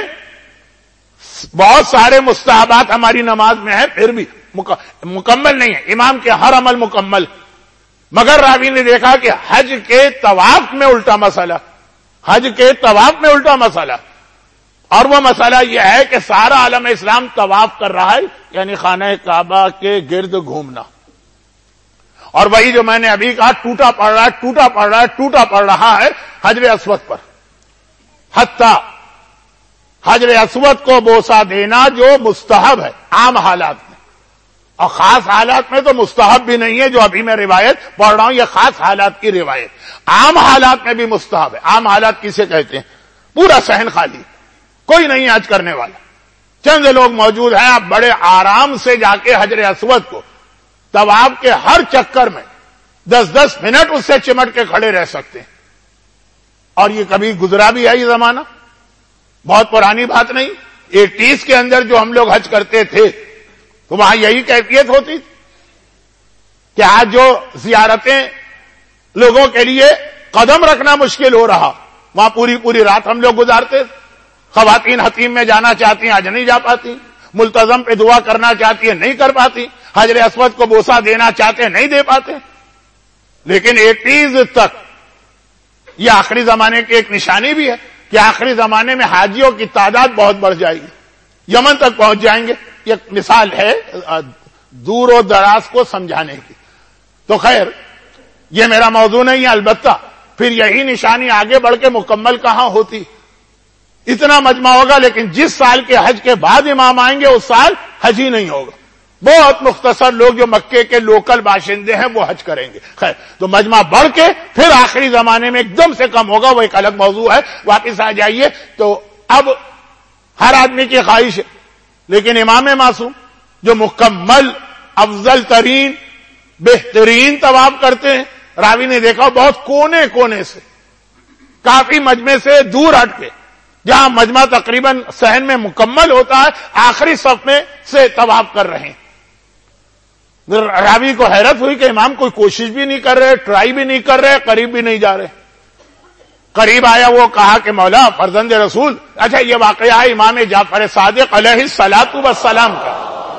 بہت سارے مستحبات ہماری نماز میں ہیں، پھر بھی مکمل نہیں ہے. امام کے ہر عمل مکمل، مگر راوی نے دیکھا کہ حج کے طواف میں الٹا مسئلہ، حج کے طواف میں الٹا مسئلہ. اور وہ مسئلہ یہ ہے کہ سارا عالم اسلام طواف کر رہا ہے، یعنی خانہ کعبہ کے گرد گھومنا. اور وہی جو میں نے ابھی کہا ٹوٹا پڑ رہا ہے، ٹوٹا پڑ رہا ہے، ٹوٹا پڑ رہا ہے حجر اسود پر. حتیٰ حجر اسود کو بوسہ دینا جو مستحب ہے عام حالات میں، اور خاص حالات میں تو مستحب بھی نہیں ہے. جو ابھی میں روایت پڑھ رہا ہوں یہ خاص حالات کی روایت، عام حالات میں بھی مستحب ہے. عام حالات کسے کہتے ہیں؟ پورا صحن خالی، کوئی نہیں حج کرنے والا، چند لوگ موجود ہیں، آپ بڑے آرام سے جا کے حجر اسود کو طواف کے ہر چکر میں 10 منٹ اس سے چمٹ کے کھڑے رہ سکتے ہیں. اور یہ کبھی گزرا بھی ہے یہ زمانہ، بہت پرانی بات نہیں. 80s کے اندر جو ہم لوگ حج کرتے تھے تو وہاں یہی کیفیت ہوتی کہ آج جو زیارتیں لوگوں کے لیے قدم رکھنا مشکل ہو رہا، وہاں پوری رات ہم لوگ گزارتے. خواتین حتیم میں جانا چاہتی ہیں، آج نہیں جا پاتی. ملتزم پہ دعا کرنا چاہتی ہیں، نہیں کر پاتی. حجر اسود کو بوسہ دینا چاہتے ہیں، نہیں دے پاتے. لیکن 80s تک یہ آخری زمانے کی ایک نشانی بھی ہے کہ آخری زمانے میں حاجیوں کی تعداد بہت بڑھ جائے گی، یمن تک پہنچ جائیں گے. یہ مثال ہے دور و دراز کو سمجھانے کی. تو خیر یہ میرا موضوع نہیں ہے، البتہ پھر یہی نشانی آگے بڑھ کے مکمل کہاں ہوتی. اتنا مجمع ہوگا لیکن جس سال کے حج کے بعد امام آئیں گے اس سال حج ہی نہیں ہوگا. بہت مختصر لوگ جو مکے کے لوکل باشندے ہیں وہ حج کریں گے. خیر تو مجمع بڑھ کے پھر آخری زمانے میں ایک دم سے کم ہوگا، وہ ایک الگ موضوع ہے. واپس آ جائیے. تو اب ہر آدمی کی خواہش ہے، لیکن امام معصوم جو مکمل افضل ترین بہترین طواف کرتے ہیں، راوی نے دیکھا بہت کونے کونے سے، کافی مجمع سے دور ہٹ کے، جہاں مجمع تقریباً صحن میں مکمل ہوتا ہے، آخری صف میں سے طواف کر رہے ہیں. راوی کو حیرت ہوئی کہ امام کوئی کوشش بھی نہیں کر رہے، ٹرائی بھی نہیں کر رہے، قریب بھی نہیں جا رہے. قریب آیا، وہ کہا کہ مولا فرزند رسول، اچھا یہ واقعہ ہے امام جعفر صادق علیہ الصلاۃ والسلام کا،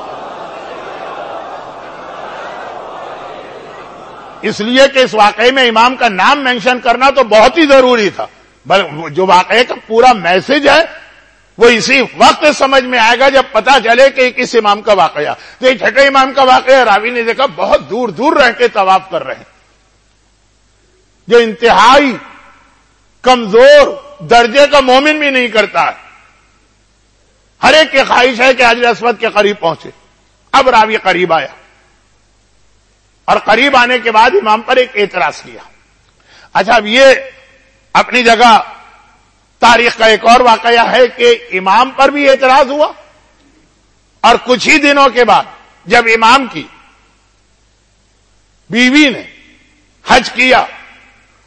اس لیے کہ اس واقعے میں امام کا نام مینشن کرنا تو بہت ہی ضروری تھا. جو واقعے کا پورا میسج ہے وہ اسی وقت سمجھ میں آئے گا جب پتا چلے کہ کس امام کا واقعہ. تو یہ چھٹے امام کا واقعہ راوی نے دیکھا بہت دور دور رہ کے طواف کر رہے ہیں، جو انتہائی کمزور درجے کا مومن بھی نہیں کرتا ہے. ہر ایک کی خواہش ہے کہ حجر اسود کے قریب پہنچے. اب راوی قریب آیا اور قریب آنے کے بعد امام پر ایک اعتراض کیا. اچھا اب یہ اپنی جگہ تاریخ کا ایک اور واقعہ ہے کہ امام پر بھی اعتراض ہوا، اور کچھ ہی دنوں کے بعد جب امام کی بیوی نے حج کیا،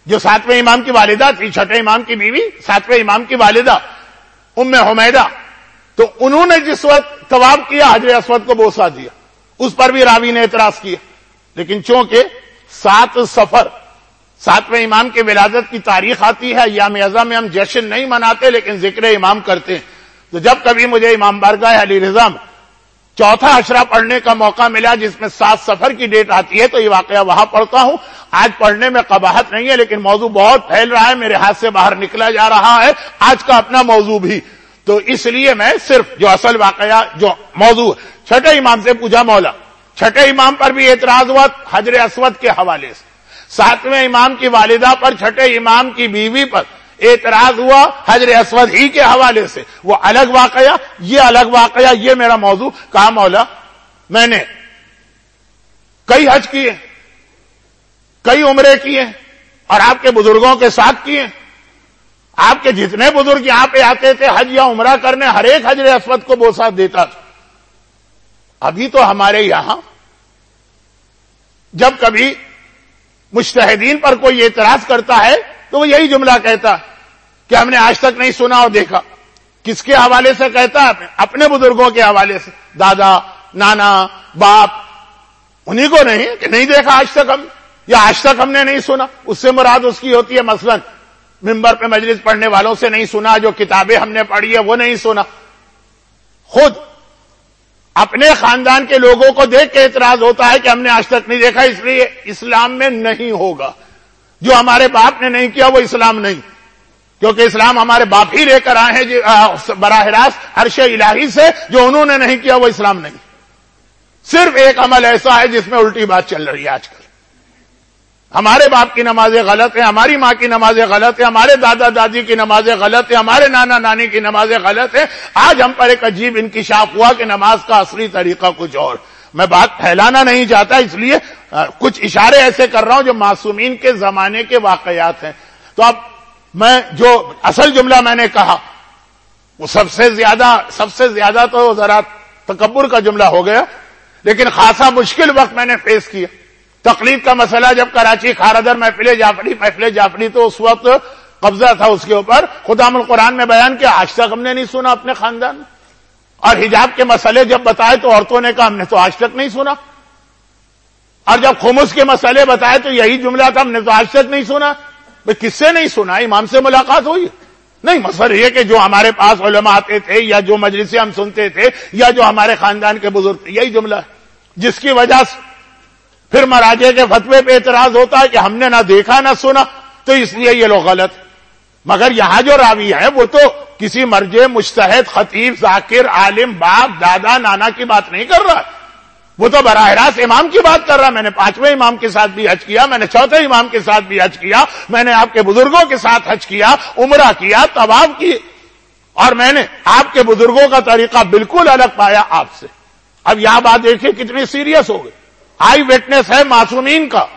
جو ساتویں امام کی والدہ تھی، چھٹے امام کی بیوی، ساتویں امام کی والدہ ام حمیدہ، تو انہوں نے جس وقت طواف کیا حجر اسود کو بوسہ دیا، اس پر بھی راوی نے اعتراض کیا، لیکن چونکہ 7 صفر ساتویں امام کی ولادت کی تاریخ آتی ہے، ایام اعظم میں ہم جشن نہیں مناتے لیکن ذکر امام کرتے ہیں، تو جب کبھی مجھے امام بارگاہ علی رضا میں چوتھا اشرا پڑھنے کا موقع ملا جس میں 7 صفر کی ڈیٹ آتی ہے تو یہ واقعہ وہاں پڑھتا ہوں۔ آج پڑھنے میں قباحت نہیں ہے لیکن موضوع بہت پھیل رہا ہے، میرے ہاتھ سے باہر نکلا جا رہا ہے آج کا اپنا موضوع بھی، تو اس لیے میں صرف جو اصل واقعہ جو موضوع چھٹے امام سے پوچھا مولا، چھٹے امام پر بھی اعتراض ہوا حجر اسود کے حوالے سے، ساتویں امام کی والدہ پر، چھٹے امام کی بیوی پر اعتراض ہوا حجر اسود ہی کے حوالے سے، وہ الگ واقعہ، یہ الگ واقعہ، یہ میرا موضوع۔ کہا مولا میں نے کئی حج کیے، کئی عمرے کیے اور آپ کے بزرگوں کے ساتھ کیے، آپ کے جتنے بزرگ یہاں پہ آتے تھے حج یا عمرہ کرنے ہر ایک حجر اسود کو بوسہ دیتا تھا۔ ابھی تو ہمارے یہاں جب کبھی مجتہدین پر کوئی اعتراض کرتا ہے تو وہ یہی جملہ کہتا ہے کہ ہم نے آج تک نہیں سنا اور دیکھا۔ کس کے حوالے سے کہتا ہے؟ اپنے بزرگوں کے حوالے سے، دادا، نانا، باپ، انہی کو نہیں کہ نہیں دیکھا آج تک ہم، یا آج تک ہم نے نہیں سنا، اس سے مراد اس کی ہوتی ہے مثلا ممبر پہ مجلس پڑھنے والوں سے نہیں سنا، جو کتابیں ہم نے پڑھی ہے وہ نہیں سنا۔ خود اپنے خاندان کے لوگوں کو دیکھ کے اعتراض ہوتا ہے کہ ہم نے آج تک نہیں دیکھا، اس لیے اسلام میں نہیں ہوگا، جو ہمارے باپ نے نہیں کیا وہ اسلام نہیں، کیونکہ اسلام ہمارے باپ ہی لے کر آئے ہیں براہ راست عرش الہی سے، جو انہوں نے نہیں کیا وہ اسلام نہیں۔ صرف ایک عمل ایسا ہے جس میں الٹی بات چل رہی ہے آج کل، ہمارے باپ کی نمازیں غلط ہیں، ہماری ماں کی نمازیں غلط ہیں، ہمارے دادا دادی کی نمازیں غلط ہیں، ہمارے نانا نانی کی نمازیں غلط ہیں۔ آج ہم پر ایک عجیب انکشاف ہوا کہ نماز کا اصلی طریقہ کچھ اور۔ میں بات پھیلانا نہیں چاہتا، اس لیے کچھ اشارے ایسے کر رہا ہوں جو معصومین کے زمانے کے واقعات ہیں۔ تو اب میں جو اصل جملہ میں نے کہا وہ سب سے زیادہ تو ذرا تکبر کا جملہ ہو گیا، لیکن خاصا مشکل وقت میں نے فیس کیا۔ تقلید کا مسئلہ جب کراچی کھارادر محفل جعفری تو اس وقت قبضہ تھا اس کے اوپر، خدام القرآن میں بیان کیا، آج تک ہم نے نہیں سنا اپنے خاندان میں۔ اور حجاب کے مسئلے جب بتائے تو عورتوں نے کہا ہم نے تو آج تک نہیں سنا، اور جب خمس کے مسئلے بتائے تو یہی جملہ تھا ہم نے تو آج تک نہیں سنا۔ بھئی کس سے نہیں سنا؟ امام سے ملاقات ہوئی نہیں؟ مسئلہ یہ کہ جو ہمارے پاس علماء آتے تھے یا جو مجلسیں ہم سنتے تھے یا جو ہمارے خاندان کے بزرگ تھے، یہی جملہ ہے جس کی وجہ سے پھر مراجع کے فتوے پہ اعتراض ہوتا ہے کہ ہم نے نہ دیکھا نہ سنا، تو اس لیے یہ لوگ غلط۔ مگر یہاں جو راوی ہے وہ تو کسی مرجع، مجتہد، خطیب، ذاکر، عالم، باپ، دادا، نانا کی بات نہیں کر رہا، وہ تو براہ راست امام کی بات کر رہا۔ میں نے 5ویں امام کے ساتھ بھی حج کیا، میں نے 4تھے امام کے ساتھ بھی حج کیا، میں نے آپ کے بزرگوں کے ساتھ حج کیا، عمرہ کیا، طواف کی، اور میں نے آپ کے بزرگوں کا طریقہ بالکل الگ پایا آپ سے۔ اب یہاں بات دیکھیے کتنی سیریس ہو گئی، آئی وٹنس ہے معصومین کا،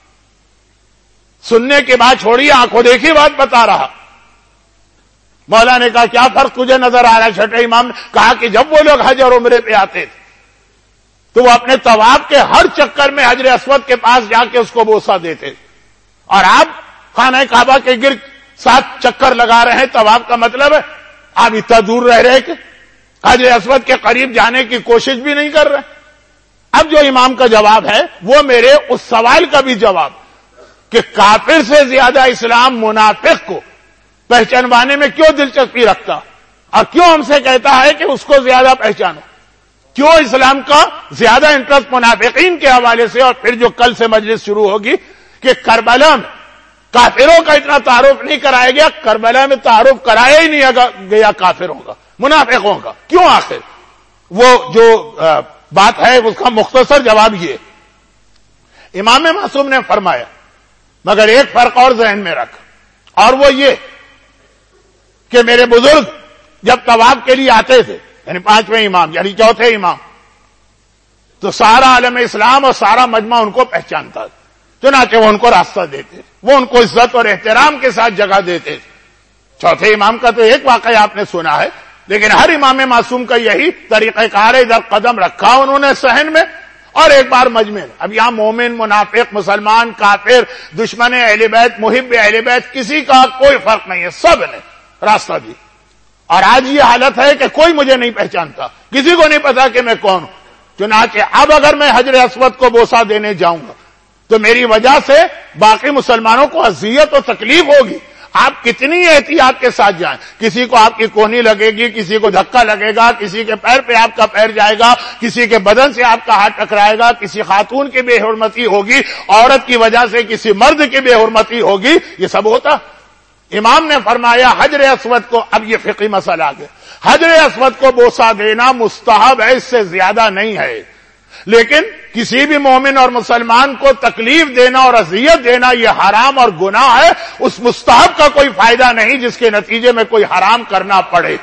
سننے کے بعد چھوڑیے، آنکھوں دیکھی بات بتا رہا۔ مولا نے کہا کیا فرق تجھے نظر آ رہا ہے؟ چھٹے امام نے کہا کہ جب وہ لوگ حج اور عمرے پہ آتے تھے تو وہ اپنے طواف کے ہر چکر میں حجر اسود کے پاس جا کے اس کو بوسہ دیتے تھے، اور آپ خانہ کعبہ کے گرد 7 چکر لگا رہے ہیں، طواف کا مطلب ہے آپ اتنا دور رہ رہے کہ حجر اسود کے قریب جانے کی کوشش بھی نہیں کر رہے۔ اب جو امام کا جواب ہے وہ میرے اس سوال کا بھی جواب کہ کافر سے زیادہ اسلام منافق کو پہچانوانے میں کیوں دلچسپی رکھتا، اور کیوں ہم سے کہتا ہے کہ اس کو زیادہ پہچانو، کیوں اسلام کا زیادہ انٹرسٹ منافقین کے حوالے سے۔ اور پھر جو کل سے مجلس شروع ہوگی کہ کربلا میں کافروں کا اتنا تعارف نہیں کرایا گیا، کربلا میں تعارف کرایا ہی نہیں گیا کافروں کا، منافقوں کا، کیوں؟ آخر وہ جو بات ہے اس کا مختصر جواب یہ، امام معصوم نے فرمایا مگر ایک فرق اور ذہن میں رکھ، اور وہ یہ کہ میرے بزرگ جب طواف کے لیے آتے تھے، یعنی 5ویں امام یعنی 4تھے امام، تو سارا عالم اسلام اور سارا مجمع ان کو پہچانتا تھا، چنانچہ وہ ان کو راستہ دیتے، وہ ان کو عزت اور احترام کے ساتھ جگہ دیتے تھے۔ 4تھے امام کا تو ایک واقعہ آپ نے سنا ہے، لیکن ہر امام معصوم کا یہی طریقہ کار ہے، ادھر قدم رکھا انہوں نے صحن میں اور ایک بار مجمع میں. اب یہاں مومن، منافق، مسلمان، کافر، دشمن اہل بیت، محب اہل بیت، کسی کا کوئی فرق نہیں ہے، سب نے راستہ دی. اور آج یہ حالت ہے کہ کوئی مجھے نہیں پہچانتا، کسی کو نہیں پتا کہ میں کون ہوں. چنانچہ اب اگر میں حجر اسود کو بوسہ دینے جاؤں گا تو میری وجہ سے باقی مسلمانوں کو اذیت و تکلیف ہوگی. آپ کتنی احتیاط کے ساتھ جائیں، کسی کو آپ کی کونی لگے گی، کسی کو دھکا لگے گا، کسی کے پیر پہ آپ کا پیر جائے گا، کسی کے بدن سے آپ کا ہاتھ ٹکرائے گا، کسی خاتون کی بے حرمتی ہوگی، عورت کی وجہ سے کسی مرد کی بے حرمتی ہوگی. یہ سب ہوتا. امام نے فرمایا حجر اسود کو، اب یہ فقہی مسئلہ آ گیا، حجر اسود کو بوسہ دینا مستحب ہے، اس سے زیادہ نہیں ہے. لیکن کسی بھی مومن اور مسلمان کو تکلیف دینا اور اذیت دینا یہ حرام اور گناہ ہے. اس مستحب کا کوئی فائدہ نہیں جس کے نتیجے میں کوئی حرام کرنا پڑے.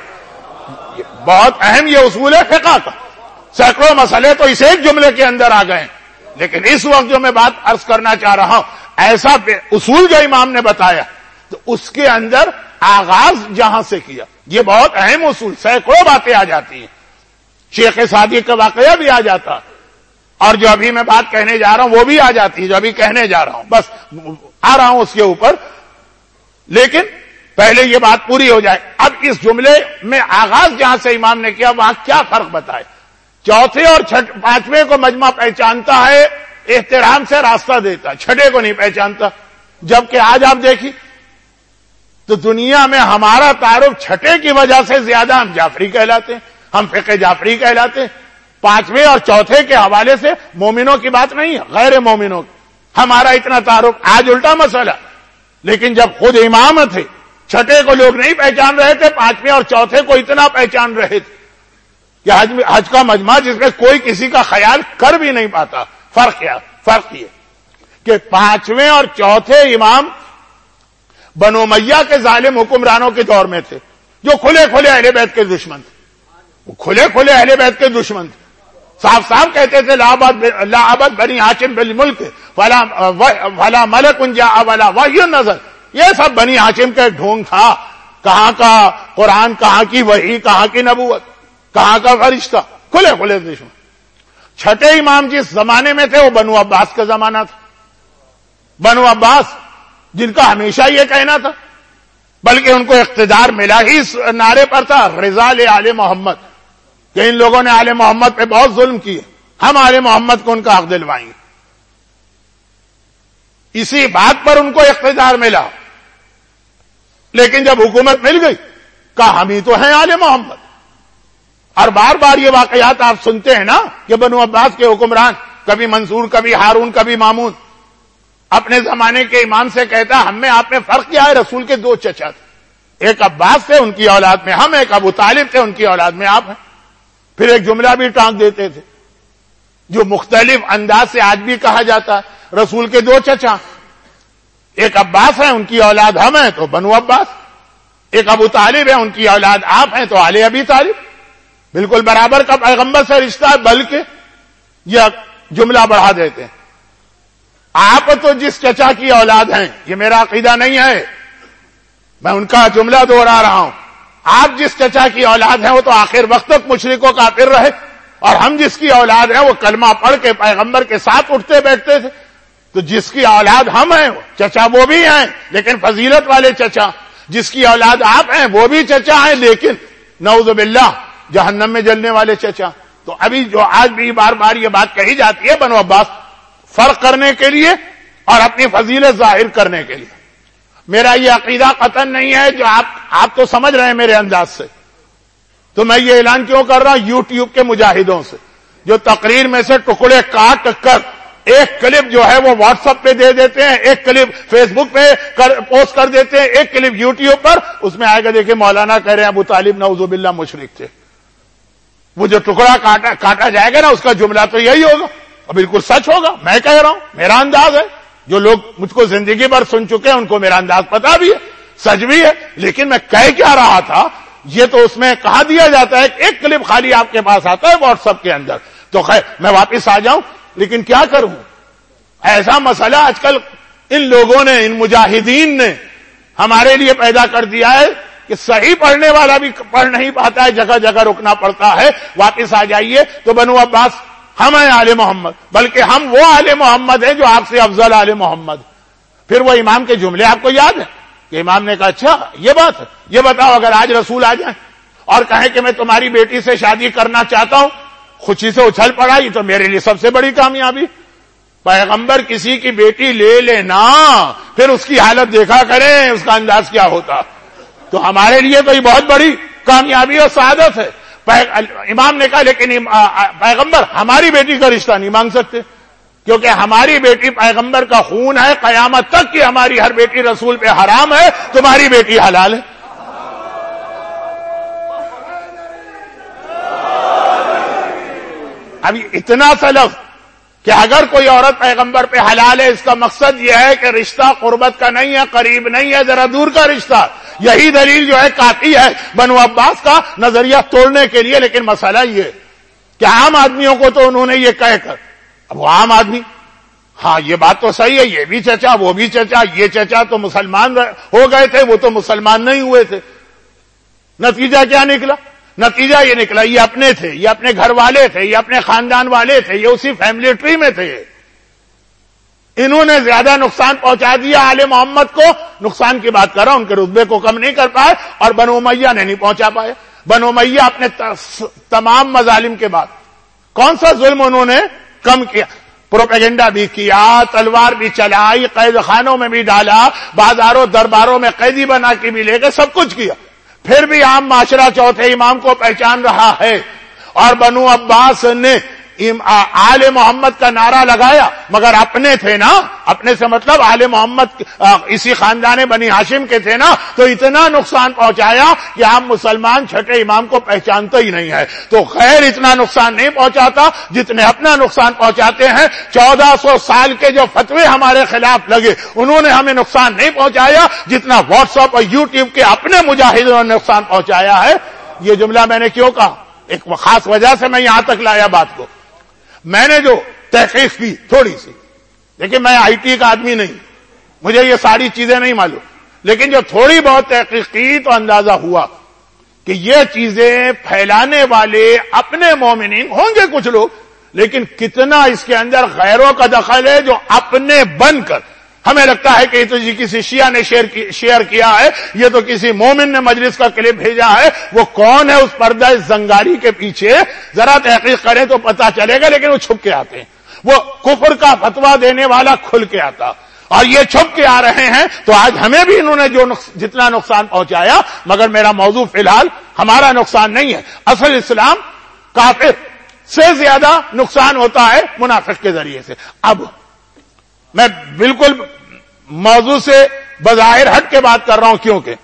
بہت اہم یہ اصول ہے فقہ کا. سینکڑوں مسئلے تو اس ایک جملے کے اندر آ گئے، لیکن اس وقت جو میں بات عرض کرنا چاہ رہا ہوں، ایسا اصول جو امام نے بتایا تو اس کے اندر آغاز جہاں سے کیا، یہ بہت اہم اصول. سینکڑوں باتیں آ جاتی ہیں، شیخ سعدی کا واقعہ بھی آ جاتا، اور جو ابھی میں بات کہنے جا رہا ہوں وہ بھی آ جاتی ہے، جو ابھی کہنے جا رہا ہوں بس آ رہا ہوں اس کے اوپر. لیکن پہلے یہ بات پوری ہو جائے. اب اس جملے میں آغاز جہاں سے امام نے کیا وہاں کیا فرق بتائے. چوتھے اور پانچویں کو مجمع پہچانتا ہے، احترام سے راستہ دیتا، چھٹے کو نہیں پہچانتا. جبکہ آج آپ دیکھیے تو دنیا میں ہمارا تعارف چھٹے کی وجہ سے زیادہ ہم جعفری کہلاتے ہیں، ہم فقہ جعفری کہلاتے ہیں. پانچویں اور چوتھے کے حوالے سے مومنوں کی بات نہیں ہے، غیر مومنوں کی ہمارا اتنا تعارف. آج الٹا مسئلہ. لیکن جب خود امام تھے چھٹے کو لوگ نہیں پہچان رہے تھے، پانچویں اور چوتھے کو اتنا پہچان رہے تھے کہ حج کا مجمع جس میں کوئی کسی کا خیال کر بھی نہیں پاتا. فرق یہ کہ پانچویں اور چوتھے امام بنو امیہ کے ظالم حکمرانوں کے دور میں تھے، جو کھلے کھلے اہل بیت کے دشمن تھے. وہ کھلے کھلے اہل بیت کے دشمن تھے، صاف صاف کہتے تھے لا عبد بنی ہاشم بالملک ولا ملک جاء ولا وحی نزل. یہ سب بنی ہاشم کا ایک ڈھونگ تھا. کہاں کا قرآن، کہاں کی وحی، کہاں کی نبوت، کہاں کا فرشتہ، کھلے کھلے دشمن. چھٹے امام جس زمانے میں تھے وہ بنو عباس کا زمانہ تھا. بنو عباس جن کا ہمیشہ یہ کہنا تھا، بلکہ ان کو اقتدار ملا ہی اس نعرے پر تھا رضا لآل محمد، کہ ان لوگوں نے آل محمد پہ بہت ظلم کیے، ہم آل محمد کو ان کا حق دلوائیں گے. اسی بات پر ان کو اقتدار ملا. لیکن جب حکومت مل گئی کہا ہم ہی تو ہیں آل محمد. اور بار بار یہ واقعات آپ سنتے ہیں نا کہ بنو عباس کے حکمران، کبھی منصور، کبھی ہارون، کبھی مامون، اپنے زمانے کے امام سے کہتا ہم میں آپ میں فرق کیا ہے؟ رسول کے دو چچا تھے، ایک عباس تھے ان کی اولاد میں ہم، ایک ابو طالب تھے ان کی اولاد میں آپ ہیں. پھر ایک جملہ بھی ٹانک دیتے تھے جو مختلف انداز سے آج بھی کہا جاتا ہے، رسول کے دو چچا، ایک عباس ہیں ان کی اولاد ہم ہیں تو بنو عباس، ایک ابو طالب ہیں ان کی اولاد آپ ہیں تو آل ابی طالب. بالکل برابر کا پیغمبر سے رشتہ ہے. بلکہ یہ جملہ بڑھا دیتے ہیں، آپ تو جس چچا کی اولاد ہیں، یہ میرا عقیدہ نہیں ہے، میں ان کا جملہ دوہرا رہا ہوں، آپ جس چچا کی اولاد ہیں وہ تو آخر وقت تک مشرک و کافر رہے، اور ہم جس کی اولاد ہیں وہ کلمہ پڑھ کے پیغمبر کے ساتھ اٹھتے بیٹھتے تھے. تو جس کی اولاد ہم ہیں چچا وہ بھی ہیں، لیکن فضیلت والے چچا. جس کی اولاد آپ ہیں وہ بھی چچا ہیں، لیکن نعوذ باللہ جہنم میں جلنے والے چچا. تو ابھی جو آج بھی بار بار یہ بات کہی جاتی ہے بنو عباس فرق کرنے کے لیے اور اپنی فضیلت ظاہر کرنے کے لیے. میرا یہ عقیدہ قطعاً نہیں ہے جو آپ تو سمجھ رہے ہیں میرے انداز سے. تو میں یہ اعلان کیوں کر رہا ہوں؟ یوٹیوب کے مجاہدوں سے جو تقریر میں سے ٹکڑے کاٹ کر ایک کلپ جو ہے وہ واٹس ایپ پہ دے دیتے ہیں، ایک کلپ فیس بک پہ پوسٹ کر دیتے ہیں، ایک کلپ یوٹیوب پر، اس میں آئے گا دیکھیں مولانا کہہ رہے ہیں ابو طالب نعوذ باللہ مشرک تھے. وہ جو ٹکڑا کاٹا جائے گا نا اس کا جملہ تو یہی ہوگا اور بالکل سچ ہوگا. میں کہہ رہا ہوں، میرا انداز ہے. جو لوگ مجھ کو زندگی بھر سن چکے ہیں ان کو میرا انداز پتا بھی ہے، سچ بھی ہے. لیکن میں کہہ کیا رہا تھا یہ تو اس میں کہا دیا جاتا ہے ایک کلپ خالی آپ کے پاس آتا ہے واٹس ایپ کے اندر. تو خیر میں واپس آ جاؤں، لیکن کیا کروں؟ ایسا مسئلہ آج کل ان لوگوں نے، ان مجاہدین نے ہمارے لیے پیدا کر دیا ہے کہ صحیح پڑھنے والا بھی پڑھ نہیں پاتا ہے، جگہ جگہ رکنا پڑتا ہے. واپس آ جائیے. تو بنو عباس ہم ہیں آل محمد، بلکہ ہم وہ آل محمد ہیں جو آپ سے افضل آل محمد. پھر وہ امام کے جملے آپ کو یاد ہیں کہ امام نے کہا اچھا یہ بات ہے، یہ بتاؤ اگر آج رسول آ جائیں اور کہیں کہ میں تمہاری بیٹی سے شادی کرنا چاہتا ہوں، خوشی سے اچھل پڑا، یہ تو میرے لیے سب سے بڑی کامیابی. پیغمبر کسی کی بیٹی لے لینا، پھر اس کی حالت دیکھا کریں اس کا انداز کیا ہوتا. تو ہمارے لیے تو یہ بہت بڑی کامیابی اور سعادت ہے. امام نے کہا لیکن پیغمبر ہماری بیٹی کا رشتہ نہیں مانگ سکتے، کیونکہ ہماری بیٹی پیغمبر کا خون ہے، قیامت تک کی ہماری ہر بیٹی رسول پہ حرام ہے، تمہاری بیٹی حلال ہے. اب اتنا سا لفظ کہ اگر کوئی عورت پیغمبر پہ حلال ہے، اس کا مقصد یہ ہے کہ رشتہ قربت کا نہیں ہے، قریب نہیں ہے، ذرا دور کا رشتہ. یہی دلیل جو ہے کافی ہے بنو عباس کا نظریہ توڑنے کے لیے. لیکن مسئلہ یہ کہ عام آدمیوں کو تو انہوں نے یہ کہہ کر، اب وہ عام آدمی، ہاں یہ بات تو صحیح ہے، یہ بھی چچا وہ بھی چچا، یہ چچا تو مسلمان ہو گئے تھے، وہ تو مسلمان نہیں ہوئے تھے. نتیجہ کیا نکلا؟ نتیجہ یہ نکلا یہ اپنے تھے، یہ اپنے گھر والے تھے، یہ اپنے خاندان والے تھے، یہ اسی فیملی ٹری میں تھے. انہوں نے زیادہ نقصان پہنچا دیا آل محمد کو. نقصان کی بات کر رہا ہوں، ان کے رتبے کو کم نہیں کر پائے، اور بنو امیہ نے نہیں پہنچا پائے. بنو امیہ اپنے تمام مظالم کے بعد کون سا ظلم انہوں نے کم کیا؟ پروپیگنڈا بھی کیا، تلوار بھی چلائی، قید خانوں میں بھی ڈالا، بازاروں درباروں میں قیدی بنا کے بھی لے گئے، سب کچھ کیا. پھر بھی عام معاشرہ چوتھے امام کو پہچان رہا ہے. اور بنو عباس نے آل محمد کا نعرہ لگایا، مگر اپنے تھے نا، اپنے سے مطلب آل محمد اسی خاندان بنی ہاشم کے تھے نا، تو اتنا نقصان پہنچایا کہ عام مسلمان چھٹے امام کو پہچانتا ہی نہیں ہے. تو خیر اتنا نقصان نہیں پہنچاتا جتنے اپنا نقصان پہنچاتے ہیں. 1400 سال کے جو فتوے ہمارے خلاف لگے انہوں نے ہمیں نقصان نہیں پہنچایا جتنا واٹس ایپ اور یوٹیوب کے اپنے مجاہدوں نے نقصان پہنچایا ہے. یہ جملہ میں نے کیوں کہا؟ ایک خاص وجہ سے میں یہاں تک لایا بات کو. میں نے جو تحقیق کی تھوڑی سی، لیکن میں آئی ٹی کا آدمی نہیں، مجھے یہ ساری چیزیں نہیں معلوم، لیکن جو تھوڑی بہت تحقیق کی تو اندازہ ہوا کہ یہ چیزیں پھیلانے والے اپنے مومنین ہوں گے کچھ لوگ، لیکن کتنا اس کے اندر غیروں کا دخل ہے جو اپنے بن کر، ہمیں لگتا ہے کہ یہ تو کسی شیعہ نے شیئر کیا ہے، یہ تو کسی مومن نے مجلس کا کلپ بھیجا ہے. وہ کون ہے اس پردہ زنگاری کے پیچھے؟ ذرا تحقیق کریں تو پتا چلے گا. لیکن وہ چھپ کے آتے ہیں، وہ کفر کا فتویٰ دینے والا کھل کے آتا، اور یہ چھپ کے آ رہے ہیں. تو آج ہمیں بھی انہوں نے جتنا نقصان پہنچایا، مگر میرا موضوع فی الحال ہمارا نقصان نہیں ہے. اصل اسلام کافر سے زیادہ نقصان ہوتا ہے منافق کے ذریعے سے. اب میں بالکل موضوع سے بظاہر ہٹ کے بات کر رہا ہوں، کیونکہ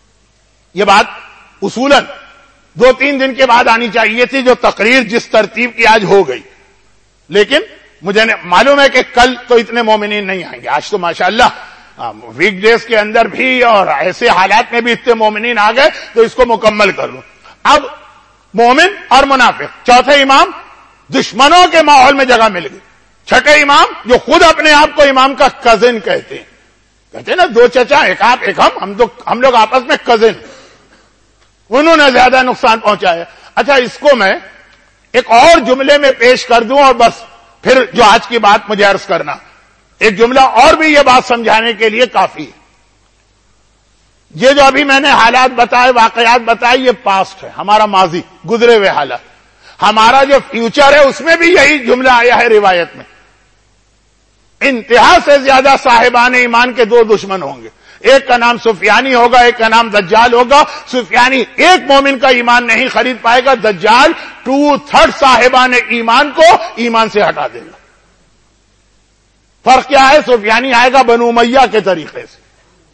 یہ بات اصولاً 2-3 دن کے بعد آنی چاہیے تھی، جو تقریر جس ترتیب کی آج ہو گئی. لیکن مجھے معلوم ہے کہ کل تو اتنے مومنین نہیں آئیں گے. آج تو ماشاءاللہ ویک ڈیز کے اندر بھی اور ایسے حالات میں بھی اتنے مومنین آ گئے، تو اس کو مکمل کر لوں. اب مومن اور منافق، چوتھے امام، دشمنوں کے ماحول میں جگہ مل گئی. چھٹے امام جو خود اپنے آپ کو امام کا کزن کہتے ہیں نا، 2 چچا ایک آپ ایک ہم لوگ آپس میں کزن، انہوں نے زیادہ نقصان پہنچایا. اچھا اس کو میں ایک اور جملے میں پیش کر دوں اور بس پھر جو آج کی بات مجھے عرض کرنا، ایک جملہ اور بھی یہ بات سمجھانے کے لیے کافی ہے. یہ جو ابھی میں نے حالات بتائے، واقعات بتائے، یہ پاسٹ ہے، ہمارا ماضی، گزرے ہوئے حالات. ہمارا جو فیوچر ہے اس میں بھی یہی جملہ آیا ہے روایت میں. انتہا سے زیادہ صاحبان ایمان کے 2 دشمن ہوں گے. ایک کا نام سفیانی ہوگا، ایک کا نام دجال ہوگا. سفیانی ایک مومن کا ایمان نہیں خرید پائے گا، دجال 2/3 صاحبان ایمان کو ایمان سے ہٹا دے گا. فرق کیا ہے؟ سفیانی آئے گا بنو امیہ کے طریقے سے،